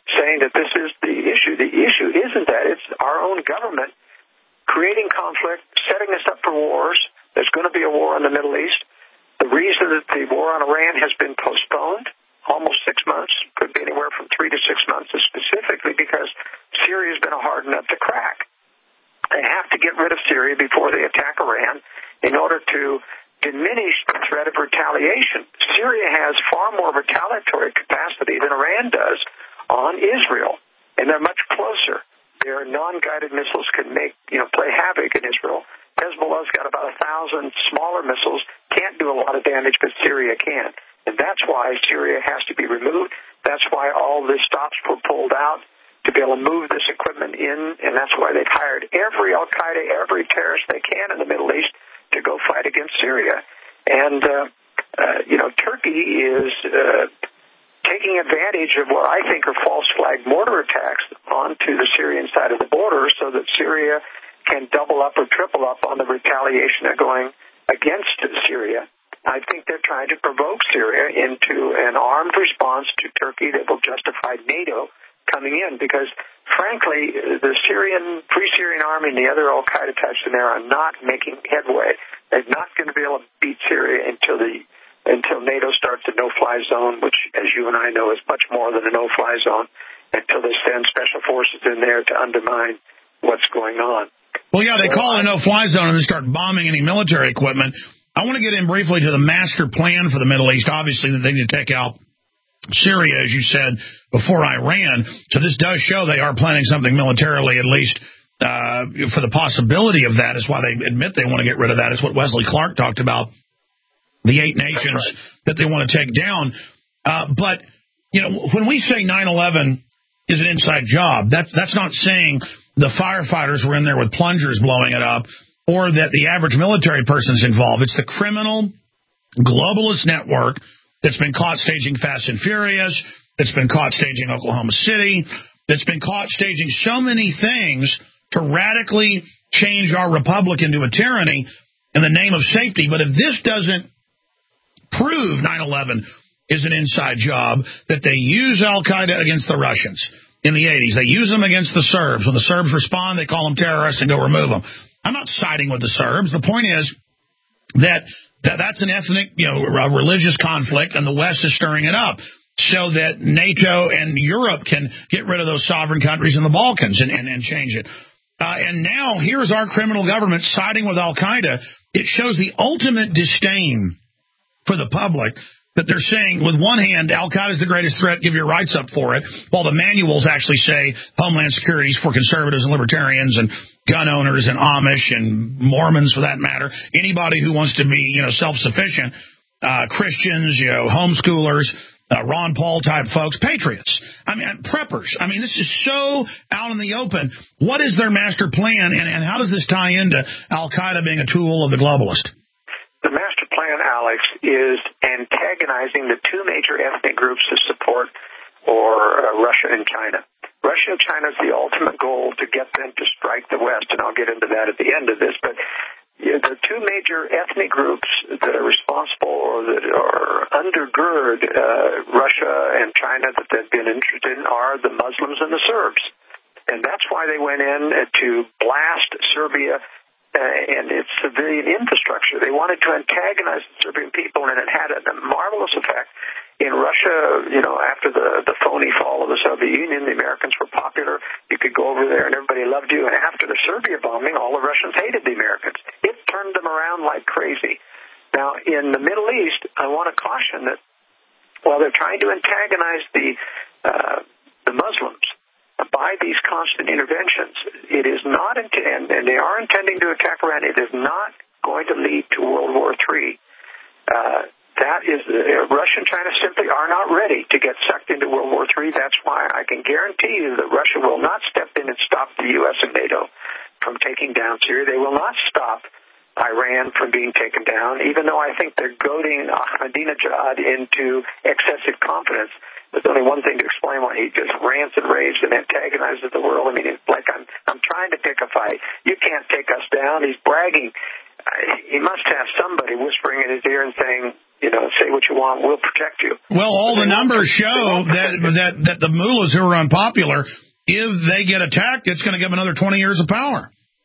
saying that this is the issue. The issue isn't that. It's our own government creating conflict, setting us up for wars. There's going to be a war in the Middle East. The reason that the war on Iran has been postponed almost six months, could be anywhere from three to six months, is specifically because Syria has been hard enough to crack. They have to get rid of Syria before they attack Iran in order to diminish the threat of retaliation. Syria has far more retaliatory capacity than Iran does on Israel, and they're much closer. Their non-guided missiles can make, you know, play havoc in Israel. Hezbollah's got about a thousand smaller missiles, can't do a lot of damage, but Syria can. And that's why Syria has to be removed. That's why all the stops were pulled out to be able to move this equipment in, and that's why they've hired every Al-Qaeda, every terrorist they can in the Middle East to go fight against Syria. And, uh, uh, you know, Turkey is uh, taking advantage of what I think are false flag mortar attacks onto the Syrian side of the border so that Syria can double up or triple up on the retaliation they're going against Syria. I think they're trying to provoke Syria into an armed response to Turkey that will justify NATO coming in because, frankly, the Syrian, Free Syrian Army and the other Al-Qaeda types in there are not making headway. They're not going to be able to beat Syria until the until NATO starts a no-fly zone, which, as you and I know, is much more than a no-fly zone, until they send special forces in there to undermine what's going on. Well, yeah, they call it a no-fly zone and they start bombing any military equipment. I want to get in briefly to the master plan for the Middle East. Obviously, that they need to take out Syria, as you said, before Iran. So this does show they are planning something militarily, at least uh, for the possibility of that. Is why they admit they want to get rid of that. It's what Wesley Clark talked about, the eight nations right. that they want to take down. Uh, but, you know, when we say nine eleven is an inside job, that, that's not saying the firefighters were in there with plungers blowing it up, or that the average military person's involved. It's the criminal globalist network that's been caught staging Fast and Furious, that's been caught staging Oklahoma City, that's been caught staging so many things to radically change our republic into a tyranny in the name of safety. But if this doesn't prove nine eleven is an inside job, that they use Al-Qaeda against the Russians in the eighties. They use them against the Serbs. When the Serbs respond, they call them terrorists and go remove them. I'm not siding with the Serbs. The point is that, that that's an ethnic, you know, religious conflict, and the West is stirring it up so that NATO and Europe can get rid of those sovereign countries in the Balkans and, and, and change it. Uh, and now here's our criminal government siding with Al-Qaeda. It shows the ultimate disdain for the public, that they're saying, with one hand, Al-Qaeda is the greatest threat, give your rights up for it, while the manuals actually say Homeland Security is for conservatives and libertarians and gun owners and Amish and Mormons, for that matter, anybody who wants to be, you know, self-sufficient, uh, Christians, you know, homeschoolers, uh, Ron Paul type folks, patriots. I mean, preppers. I mean, this is so out in the open. What is their master plan, and, and how does this tie into Al-Qaeda being a tool of the globalist? The master plan, Alex, is antagonizing the two major ethnic groups of support, or uh, Russia and China. Russia and China is the ultimate goal to get them to strike the West, and I'll get into that at the end of this. But yeah, the two major ethnic groups that are responsible or that are undergird uh, Russia and China that they've been interested in are the Muslims and the Serbs. And that's why they went in to blast Serbia Uh, and its civilian infrastructure. They wanted to antagonize the Serbian people, and it had a, a marvelous effect. In Russia, you know, after the, the phony fall of the Soviet Union, the Americans were popular. You could go over there and everybody loved you. And after the Serbia bombing, all the Russians hated the Americans. It turned them around like crazy. Now, in the Middle East, I want to caution that while they're trying to antagonize the uh, the Muslims by these constant interventions, it is not intend, and they are intending to attack Iran. It is not going to lead to World War Three. Uh, that is, uh, Russia and China simply are not ready to get sucked into World War Three. That's why I can guarantee you that Russia will not step in and stop the U S and NATO from taking down Syria. They will not stop Iran from being taken down, even though I think they're goading Ahmadinejad into excessive confidence. There's only one thing to explain why he just rants and raves and antagonizes the world. I mean, it's like I'm I'm trying to pick a fight. You can't take us down. He's bragging. He must have somebody whispering in his ear and saying, you know, say what you want, we'll protect you. Well, all the numbers show that that that the mullahs who are unpopular, if they get attacked, it's going to give them another twenty years of power.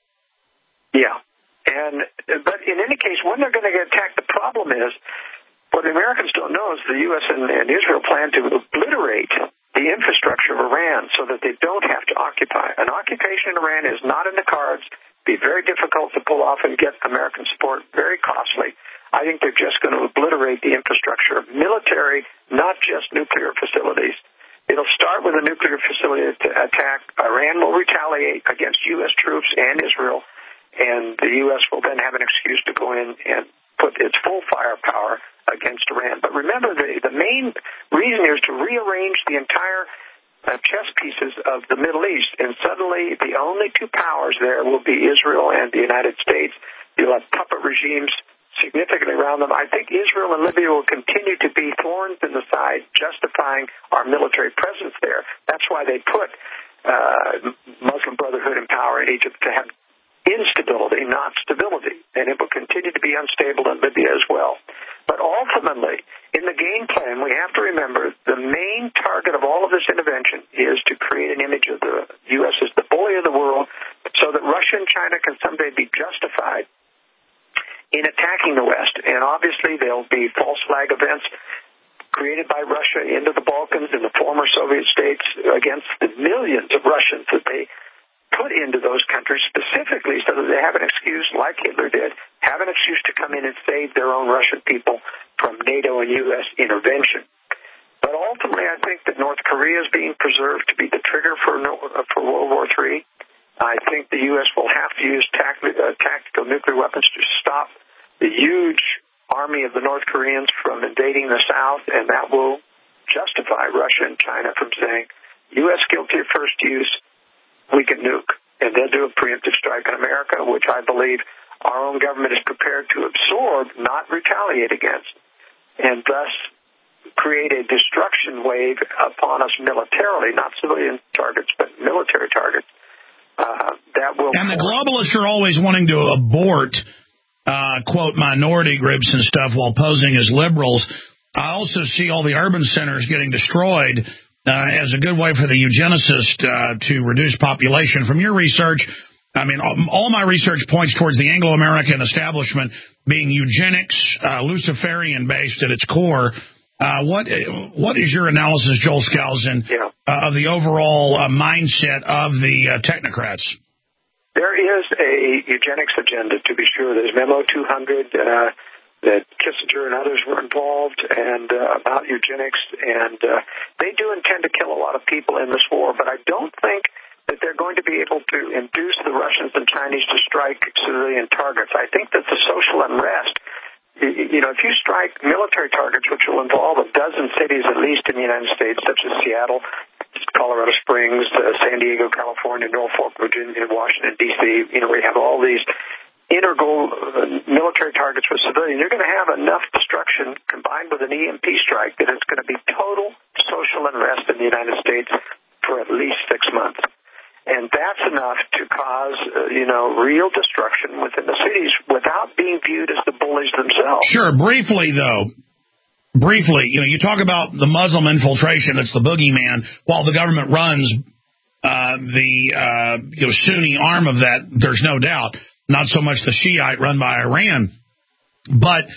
Yeah. And but in any case, when they're going to get attacked, the problem is, what the Americans don't know is the U S and, and Israel plan to obliterate the infrastructure of Iran so that they don't have to occupy. An occupation in Iran is not in the cards, be very difficult to pull off and get American support, very costly. I think they're just going to obliterate the infrastructure, military, not just nuclear facilities. It'll start with a nuclear facility attack. Iran will retaliate against U S troops and Israel, and the U S will then have an excuse to go in and put its full firepower against Iran. But remember, the, the main reason is to rearrange the entire uh, chess pieces of the Middle East, and suddenly the only two powers there will be Israel and the United States. You'll have puppet regimes significantly around them. I think Israel and Libya will continue to be thorns in the side, justifying our military presence there. That's why they put uh, Muslim Brotherhood in power in Egypt, to have instability, not stability, and it will continue to be unstable in Libya as well. But ultimately, in the game plan, we have to remember the main target of all of this intervention is to create an image of the U S as the bully of the world, so that Russia and China can someday be justified in attacking the West. And obviously, there'll be false flag events created by Russia into the Balkans and the former Soviet states against the millions of Russians that they put into those countries specifically so that they have an excuse, like Hitler did, have an excuse to come in and save their own Russian people from NATO and U S intervention. But ultimately, I think that North Korea is being preserved to be the trigger for for World War Three. I think the U S will have to use tact, uh, tactical nuclear weapons to stop the huge army of the North Koreans from invading the South, and that will justify Russia and China from saying, U S guilty of first use, we can nuke. And they'll do a preemptive strike on America, which I believe our own government is prepared to absorb, not retaliate against, and thus create a destruction wave upon us militarily, not civilian targets, but military targets. Uh, that will. And the globalists are always wanting to abort, uh, quote, minority groups and stuff while posing as liberals. I also see all the urban centers getting destroyed Uh, as a good way for the eugenicist uh, to reduce population. From your research, I mean, all, all my research points towards the Anglo-American establishment being eugenics, uh, Luciferian-based at its core. Uh, what what is your analysis, Joel Skousen, yeah. uh, of the overall uh, mindset of the uh, technocrats? There is a eugenics agenda, to be sure. There's Memo two hundred, uh, that Kissinger and others were involved, and uh, about eugenics, and uh, they do intend to kill a lot of people in this war, but I don't think that they're going to be able to induce the Russians and Chinese to strike civilian targets. I think that the social unrest, you know, if you strike military targets, which will involve a dozen cities at least in the United States, such as Seattle, Colorado Springs, uh, San Diego, California, Norfolk, Virginia, Washington, D C, you know, we have all these integral uh, military targets for civilians, you're going to have enough destruction combined with an E M P strike that it's going to be total social unrest in the United States for at least six months. And that's enough to cause, uh, you know, real destruction within the cities without being viewed as the bullies themselves. Sure. Briefly, though, briefly, you know, you talk about the Muslim infiltration, that's the boogeyman, while the government runs uh, the uh, you know, Sunni arm of that, there's no doubt. Not so much the Shiite run by Iran. But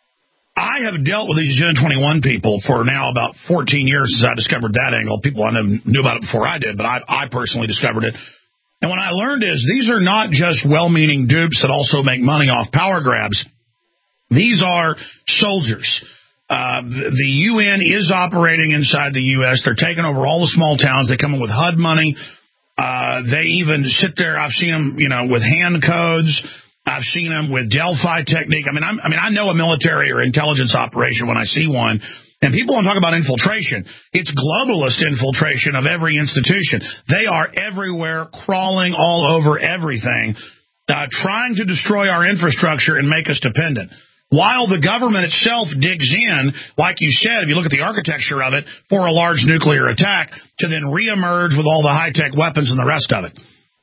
I have dealt with these Agenda twenty-one people for now about fourteen years since I discovered that angle. People I knew, knew about it before I did, but I, I personally discovered it. And what I learned is these are not just well-meaning dupes that also make money off power grabs. These are soldiers. Uh, the, the U N is operating inside the U S. They're taking over all the small towns. They come in with H U D money. Uh, they even sit there. I've seen them, you know, with hand codes. I've seen them with Delphi technique. I mean, I'm, I mean, I know a military or intelligence operation when I see one. And people want to talk about infiltration. It's globalist infiltration of every institution. They are everywhere, crawling all over everything, uh, trying to destroy our infrastructure and make us dependent. While the government itself digs in, like you said, if you look at the architecture of it, for a large nuclear attack, to then reemerge with all the high-tech weapons and the rest of it.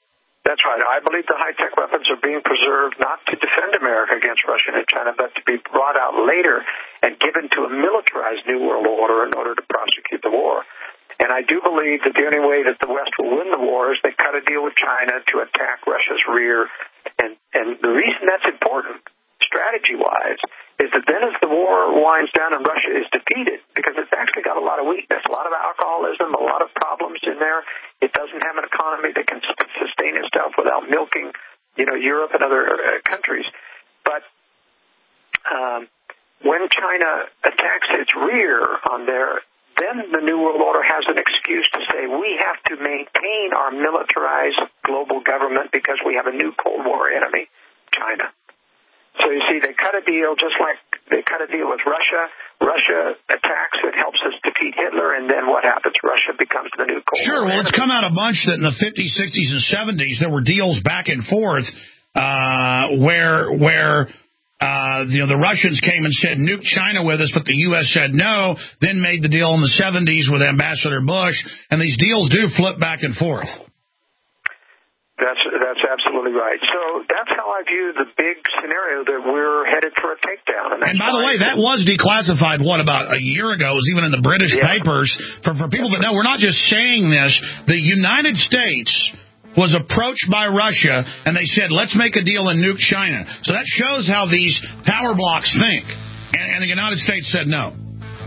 That's right. I believe the high-tech weapons are being preserved not to defend America against Russia and China, but to be brought out later and given to a militarized New World Order in order to prosecute the war. And I do believe that the only way that the West will win the war is they cut a deal with China to attack Russia's rear. And, and the reason that's important, strategy-wise, is that then as the war winds down and Russia is defeated, because it's actually got a lot of weakness, a lot of alcoholism, a lot of problems in there. It doesn't have an economy that can sustain itself without milking, you know, Europe and other uh, countries. But um, when China attacks its rear on there, then the New World Order has an excuse to say we have to maintain our militarized global government because we have a new Cold War enemy, China. So you see, they cut a deal just like they cut a deal with Russia. Russia attacks, it helps us defeat Hitler, and then what happens? Russia becomes the new Cold Sure, War well, enemy. it's come out a bunch that in the fifties, sixties, and seventies, there were deals back and forth uh, where where uh, you know the Russians came and said, nuke China with us, but the U S said no, then made the deal in the seventies with Ambassador Bush, and these deals do flip back and forth. That's that's absolutely right. So that's how I view the big scenario that we're headed for a takedown. And, and by the way, that was declassified, what, about a year ago? It was even in the British yeah. papers. For, for people that know, we're not just saying this. The United States was approached by Russia, and they said, let's make a deal and nuke China. So that shows how these power blocks think. And, and the United States said no.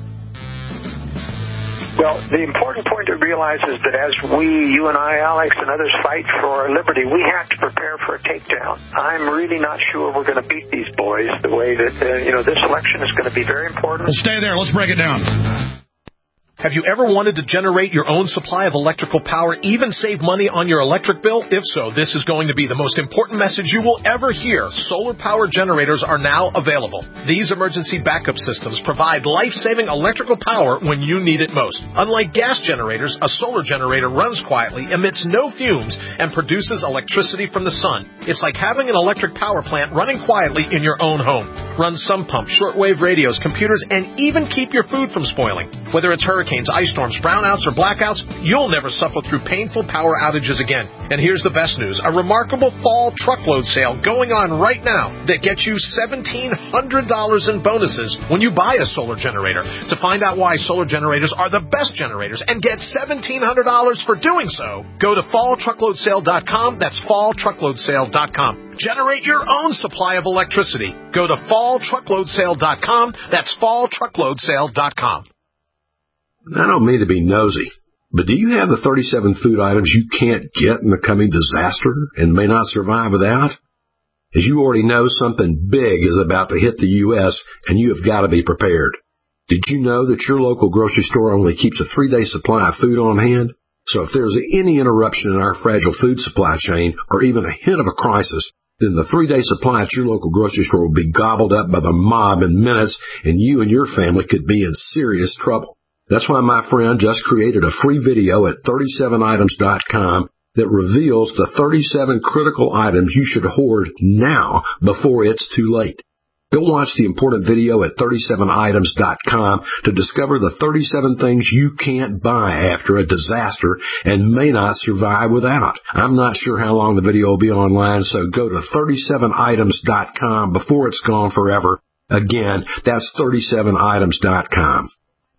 Well, the important point to realize is that as we, you and I, Alex, and others fight for our liberty, we have to prepare for a takedown. I'm really not sure we're going to beat these boys the way that, uh, you know, this election is going to be very important. Well, stay there. Let's break it down. Have you ever wanted to generate your own supply of electrical power, even save money on your electric bill? If so, this is going to be the most important message you will ever hear. Solar power generators are now available. These emergency backup systems provide life-saving electrical power when you need it most. Unlike gas generators, a solar generator runs quietly, emits no fumes, and produces electricity from the sun. It's like having an electric power plant running quietly in your own home. Runs sump pumps, shortwave radios, computers, and even keep your food from spoiling. Whether it's hurricanes, ice storms, brownouts, or blackouts, you'll never suffer through painful power outages again. And here's the best news. A remarkable fall truckload sale going on right now that gets you seventeen hundred dollars in bonuses when you buy a solar generator. To find out why solar generators are the best generators and get seventeen hundred dollars for doing so, go to fall truckload sale dot com. That's fall truckload sale dot com. Generate your own supply of electricity. Go to fall truckload sale dot com. That's fall truckload sale dot com. I don't mean to be nosy, but do you have the thirty-seven food items you can't get in the coming disaster and may not survive without? As you already know, something big is about to hit the U S, and you have got to be prepared. Did you know that your local grocery store only keeps a three-day supply of food on hand? So if there's any interruption in our fragile food supply chain, or even a hint of a crisis, then the three-day supply at your local grocery store will be gobbled up by the mob in minutes, and you and your family could be in serious trouble. That's why my friend just created a free video at thirty-seven items dot com that reveals the thirty-seven critical items you should hoard now before it's too late. Go watch the important video at thirty-seven items dot com to discover the thirty-seven things you can't buy after a disaster and may not survive without. I'm not sure how long the video will be online, so go to thirty-seven items dot com before it's gone forever. Again, that's thirty-seven items dot com.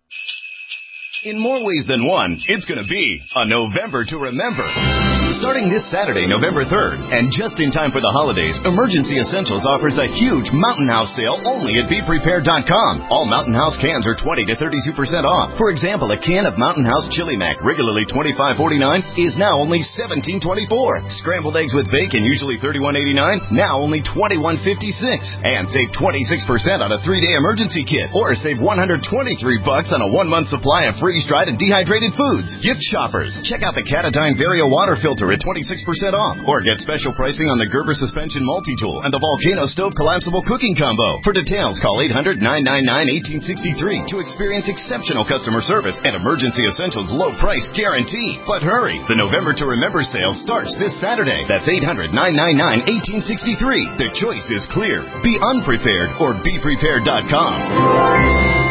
In more ways than one, it's going to be a November to remember. Starting this Saturday, November third, and just in time for the holidays, Emergency Essentials offers a huge Mountain House sale only at be prepared dot com. All Mountain House cans are twenty to thirty-two percent off. For example, a can of Mountain House Chili Mac, regularly twenty-five forty-nine, is now only seventeen twenty-four. Scrambled eggs with bacon, usually thirty-one eighty-nine, now only twenty-one fifty-six. And save twenty-six percent on a three-day emergency kit, or save one hundred twenty-three bucks on a one-month supply of freeze-dried and dehydrated foods. Gift shoppers, check out the Catadine Vario water filter at twenty-six percent off, or get special pricing on the Gerber suspension multi-tool and the Volcano stove collapsible cooking combo. For details, call eight hundred, nine nine nine, one eight six three to experience exceptional customer service and Emergency Essentials low price guarantee. But hurry, the November to Remember sale starts this Saturday. That's eight hundred, nine nine nine, one eight six three. The choice is clear. Be unprepared or be prepared dot com.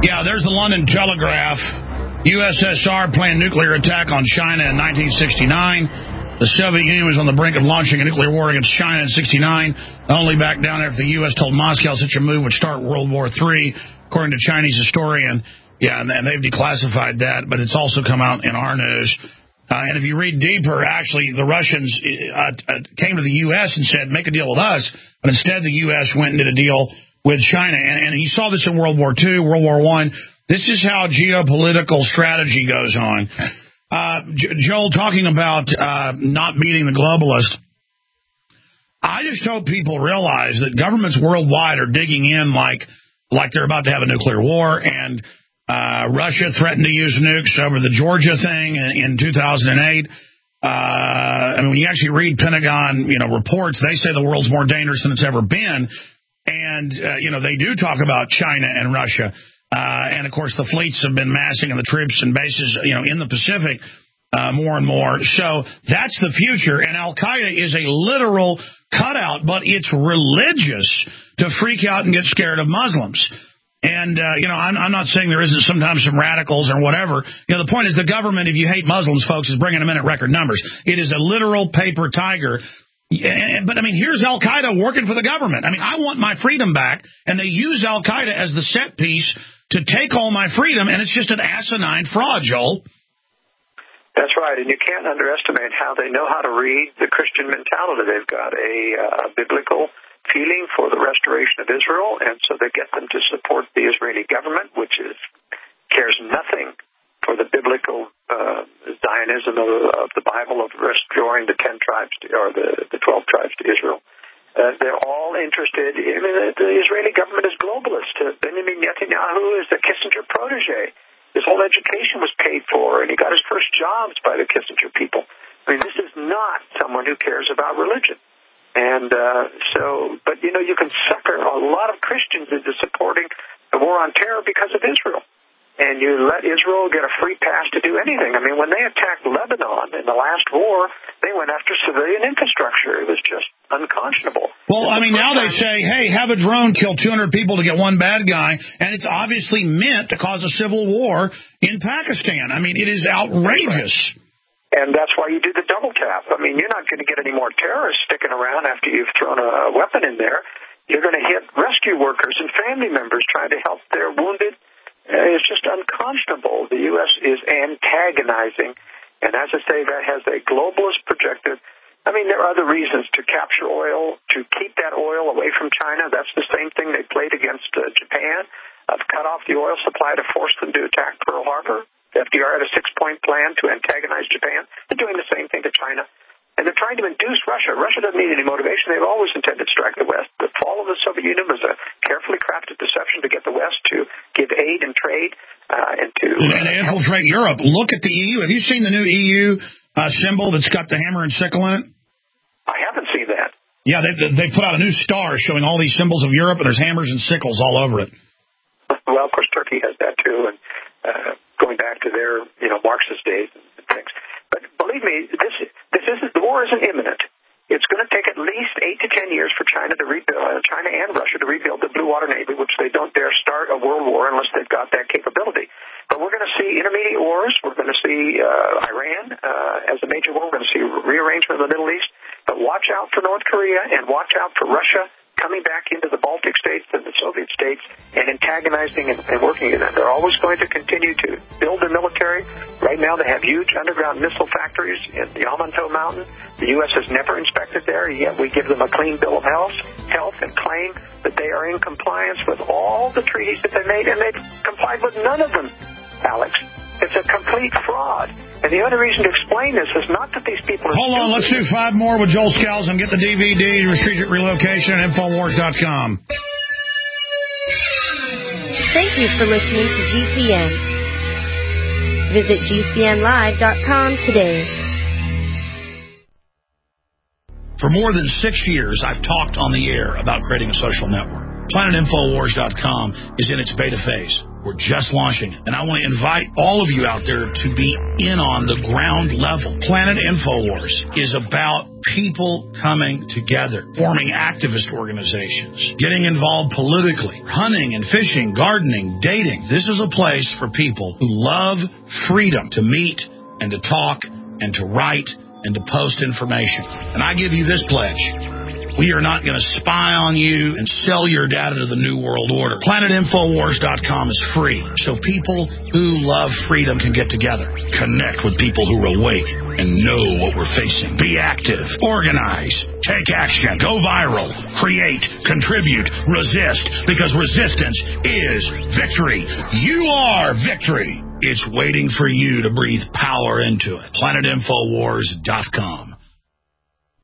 Yeah, there's the London Telegraph. U S S R planned nuclear attack on China in nineteen sixty-nine. The Soviet Union was on the brink of launching a nuclear war against China in sixty-nine, only backed down after the U S told Moscow such a move would start World War Three, according to Chinese historian. Yeah, and they've declassified that, but it's also come out in our news. Uh, and if you read deeper, actually, the Russians uh, uh, came to the U S and said, make a deal with us, but instead the U S went and did a deal with China. And, and you saw this in World War Two, World War One. This is how geopolitical strategy goes on. Uh, J- Joel, talking about uh, not beating the globalists, I just hope people realize that governments worldwide are digging in like like they're about to have a nuclear war, and uh, Russia threatened to use nukes over the Georgia thing in, in two thousand eight. Uh, I mean, when you actually read Pentagon, you know, reports, they say the world's more dangerous than it's ever been. And, uh, you know, they do talk about China and Russia. Uh, and, of course, the fleets have been massing and the troops and bases, you know, in the Pacific uh, more and more. So that's the future. And Al-Qaeda is a literal cutout, but it's religious to freak out and get scared of Muslims. And, uh, you know, I'm, I'm not saying there isn't sometimes some radicals or whatever. You know, the point is the government, if you hate Muslims, folks, is bringing them in at record numbers. It is a literal paper tiger. Yeah, but, I mean, here's Al-Qaeda working for the government. I mean, I want my freedom back, and they use Al-Qaeda as the set piece to take all my freedom, and it's just an asinine fraud, Joel. That's right, and you can't underestimate how they know how to read the Christian mentality. They've got a uh, biblical feeling for the restoration of Israel, and so they get them to support the Israeli government, which is cares nothing for the biblical uh, Zionism of, of the Bible of restoring the ten tribes to, or the, the twelve tribes to Israel. Uh, they're all interested. I mean, the, the Israeli government is globalist. Uh, Benjamin Netanyahu is the Kissinger protege. His whole education was paid for, and he got his first jobs by the Kissinger people. I mean, this is not someone who cares about religion. And uh, so, but, you know, you can sucker a lot of Christians into supporting the war on terror because of Israel. And you let Israel get a free pass to do anything. I mean, when they attacked Lebanon in the last war, they went after civilian infrastructure. It was just unconscionable. Well, I mean, now they say, hey, have a drone kill two hundred people to get one bad guy, and it's obviously meant to cause a civil war in Pakistan. I mean, it is outrageous. And that's why you do the double tap. I mean, you're not going to get any more terrorists sticking around after you've thrown a weapon in there. You're going to hit rescue workers and family members trying to help their wounded. It's just unconscionable. The U S is antagonizing, and as I say, that has a globalist projected. I mean, there are other reasons to capture oil, to keep that oil away from China. That's the same thing they played against uh, Japan, uh, cut off the oil supply to force them to attack Pearl Harbor. F D R had a six-point plan to antagonize Japan. They're doing the same thing to China. And they're trying to induce Russia. Russia doesn't need any motivation. They've always intended to strike the West. The fall of the Soviet Union was a carefully crafted deception to get the West to give aid and trade uh, and to... Uh, and infiltrate Europe. Look at the E U. Have you seen the new E U uh, symbol that's got the hammer and sickle in it? I haven't seen that. Yeah, they they put out a new star showing all these symbols of Europe, and there's hammers and sickles all over it. Well, of course, Turkey has that, too, and uh, going back to their, you know, Marxist days and things. But believe me, this this isn't, the war isn't imminent. It's going to take at least eight to ten years for China to rebuild, uh, China and Russia to rebuild the Blue Water Navy, which they don't dare start a world war unless they've got that capability. But we're going to see intermediate wars. We're going to see uh, Iran uh, as a major war. We're going to see rearrangement of the Middle East. But watch out for North Korea and watch out for Russia coming back into the Baltic states and the Soviet states and antagonizing and, and working in them. They're always going to continue to build their military. Right now they have huge underground missile factories in the Yamato Mountain. The U S has never inspected there, yet we give them a clean bill of health, health and claim that they are in compliance with all the treaties that they made, and they've complied with none of them, Alex. It's a complete fraud. And the only reason to explain this is not that these people are... Hold on, let's do five more with Joel Scalzo and get the D V D, Strategic Relocation at Infowars dot com. Thank you for listening to G C N. Visit G C N live dot com today. For more than six years, I've talked on the air about creating a social network. Planet Infowars dot com is in its beta phase. We're just launching it. And I want to invite all of you out there to be in on the ground level. Planet InfoWars is about people coming together, forming activist organizations, getting involved politically, hunting and fishing, gardening, dating. This is a place for people who love freedom to meet and to talk and to write and to post information. And I give you this pledge. We are not going to spy on you and sell your data to the New World Order. Planet Infowars dot com is free, so people who love freedom can get together, connect with people who are awake and know what we're facing. Be active, organize, take action, go viral, create, contribute, resist, because resistance is victory. You are victory. It's waiting for you to breathe power into it. Planet Infowars dot com.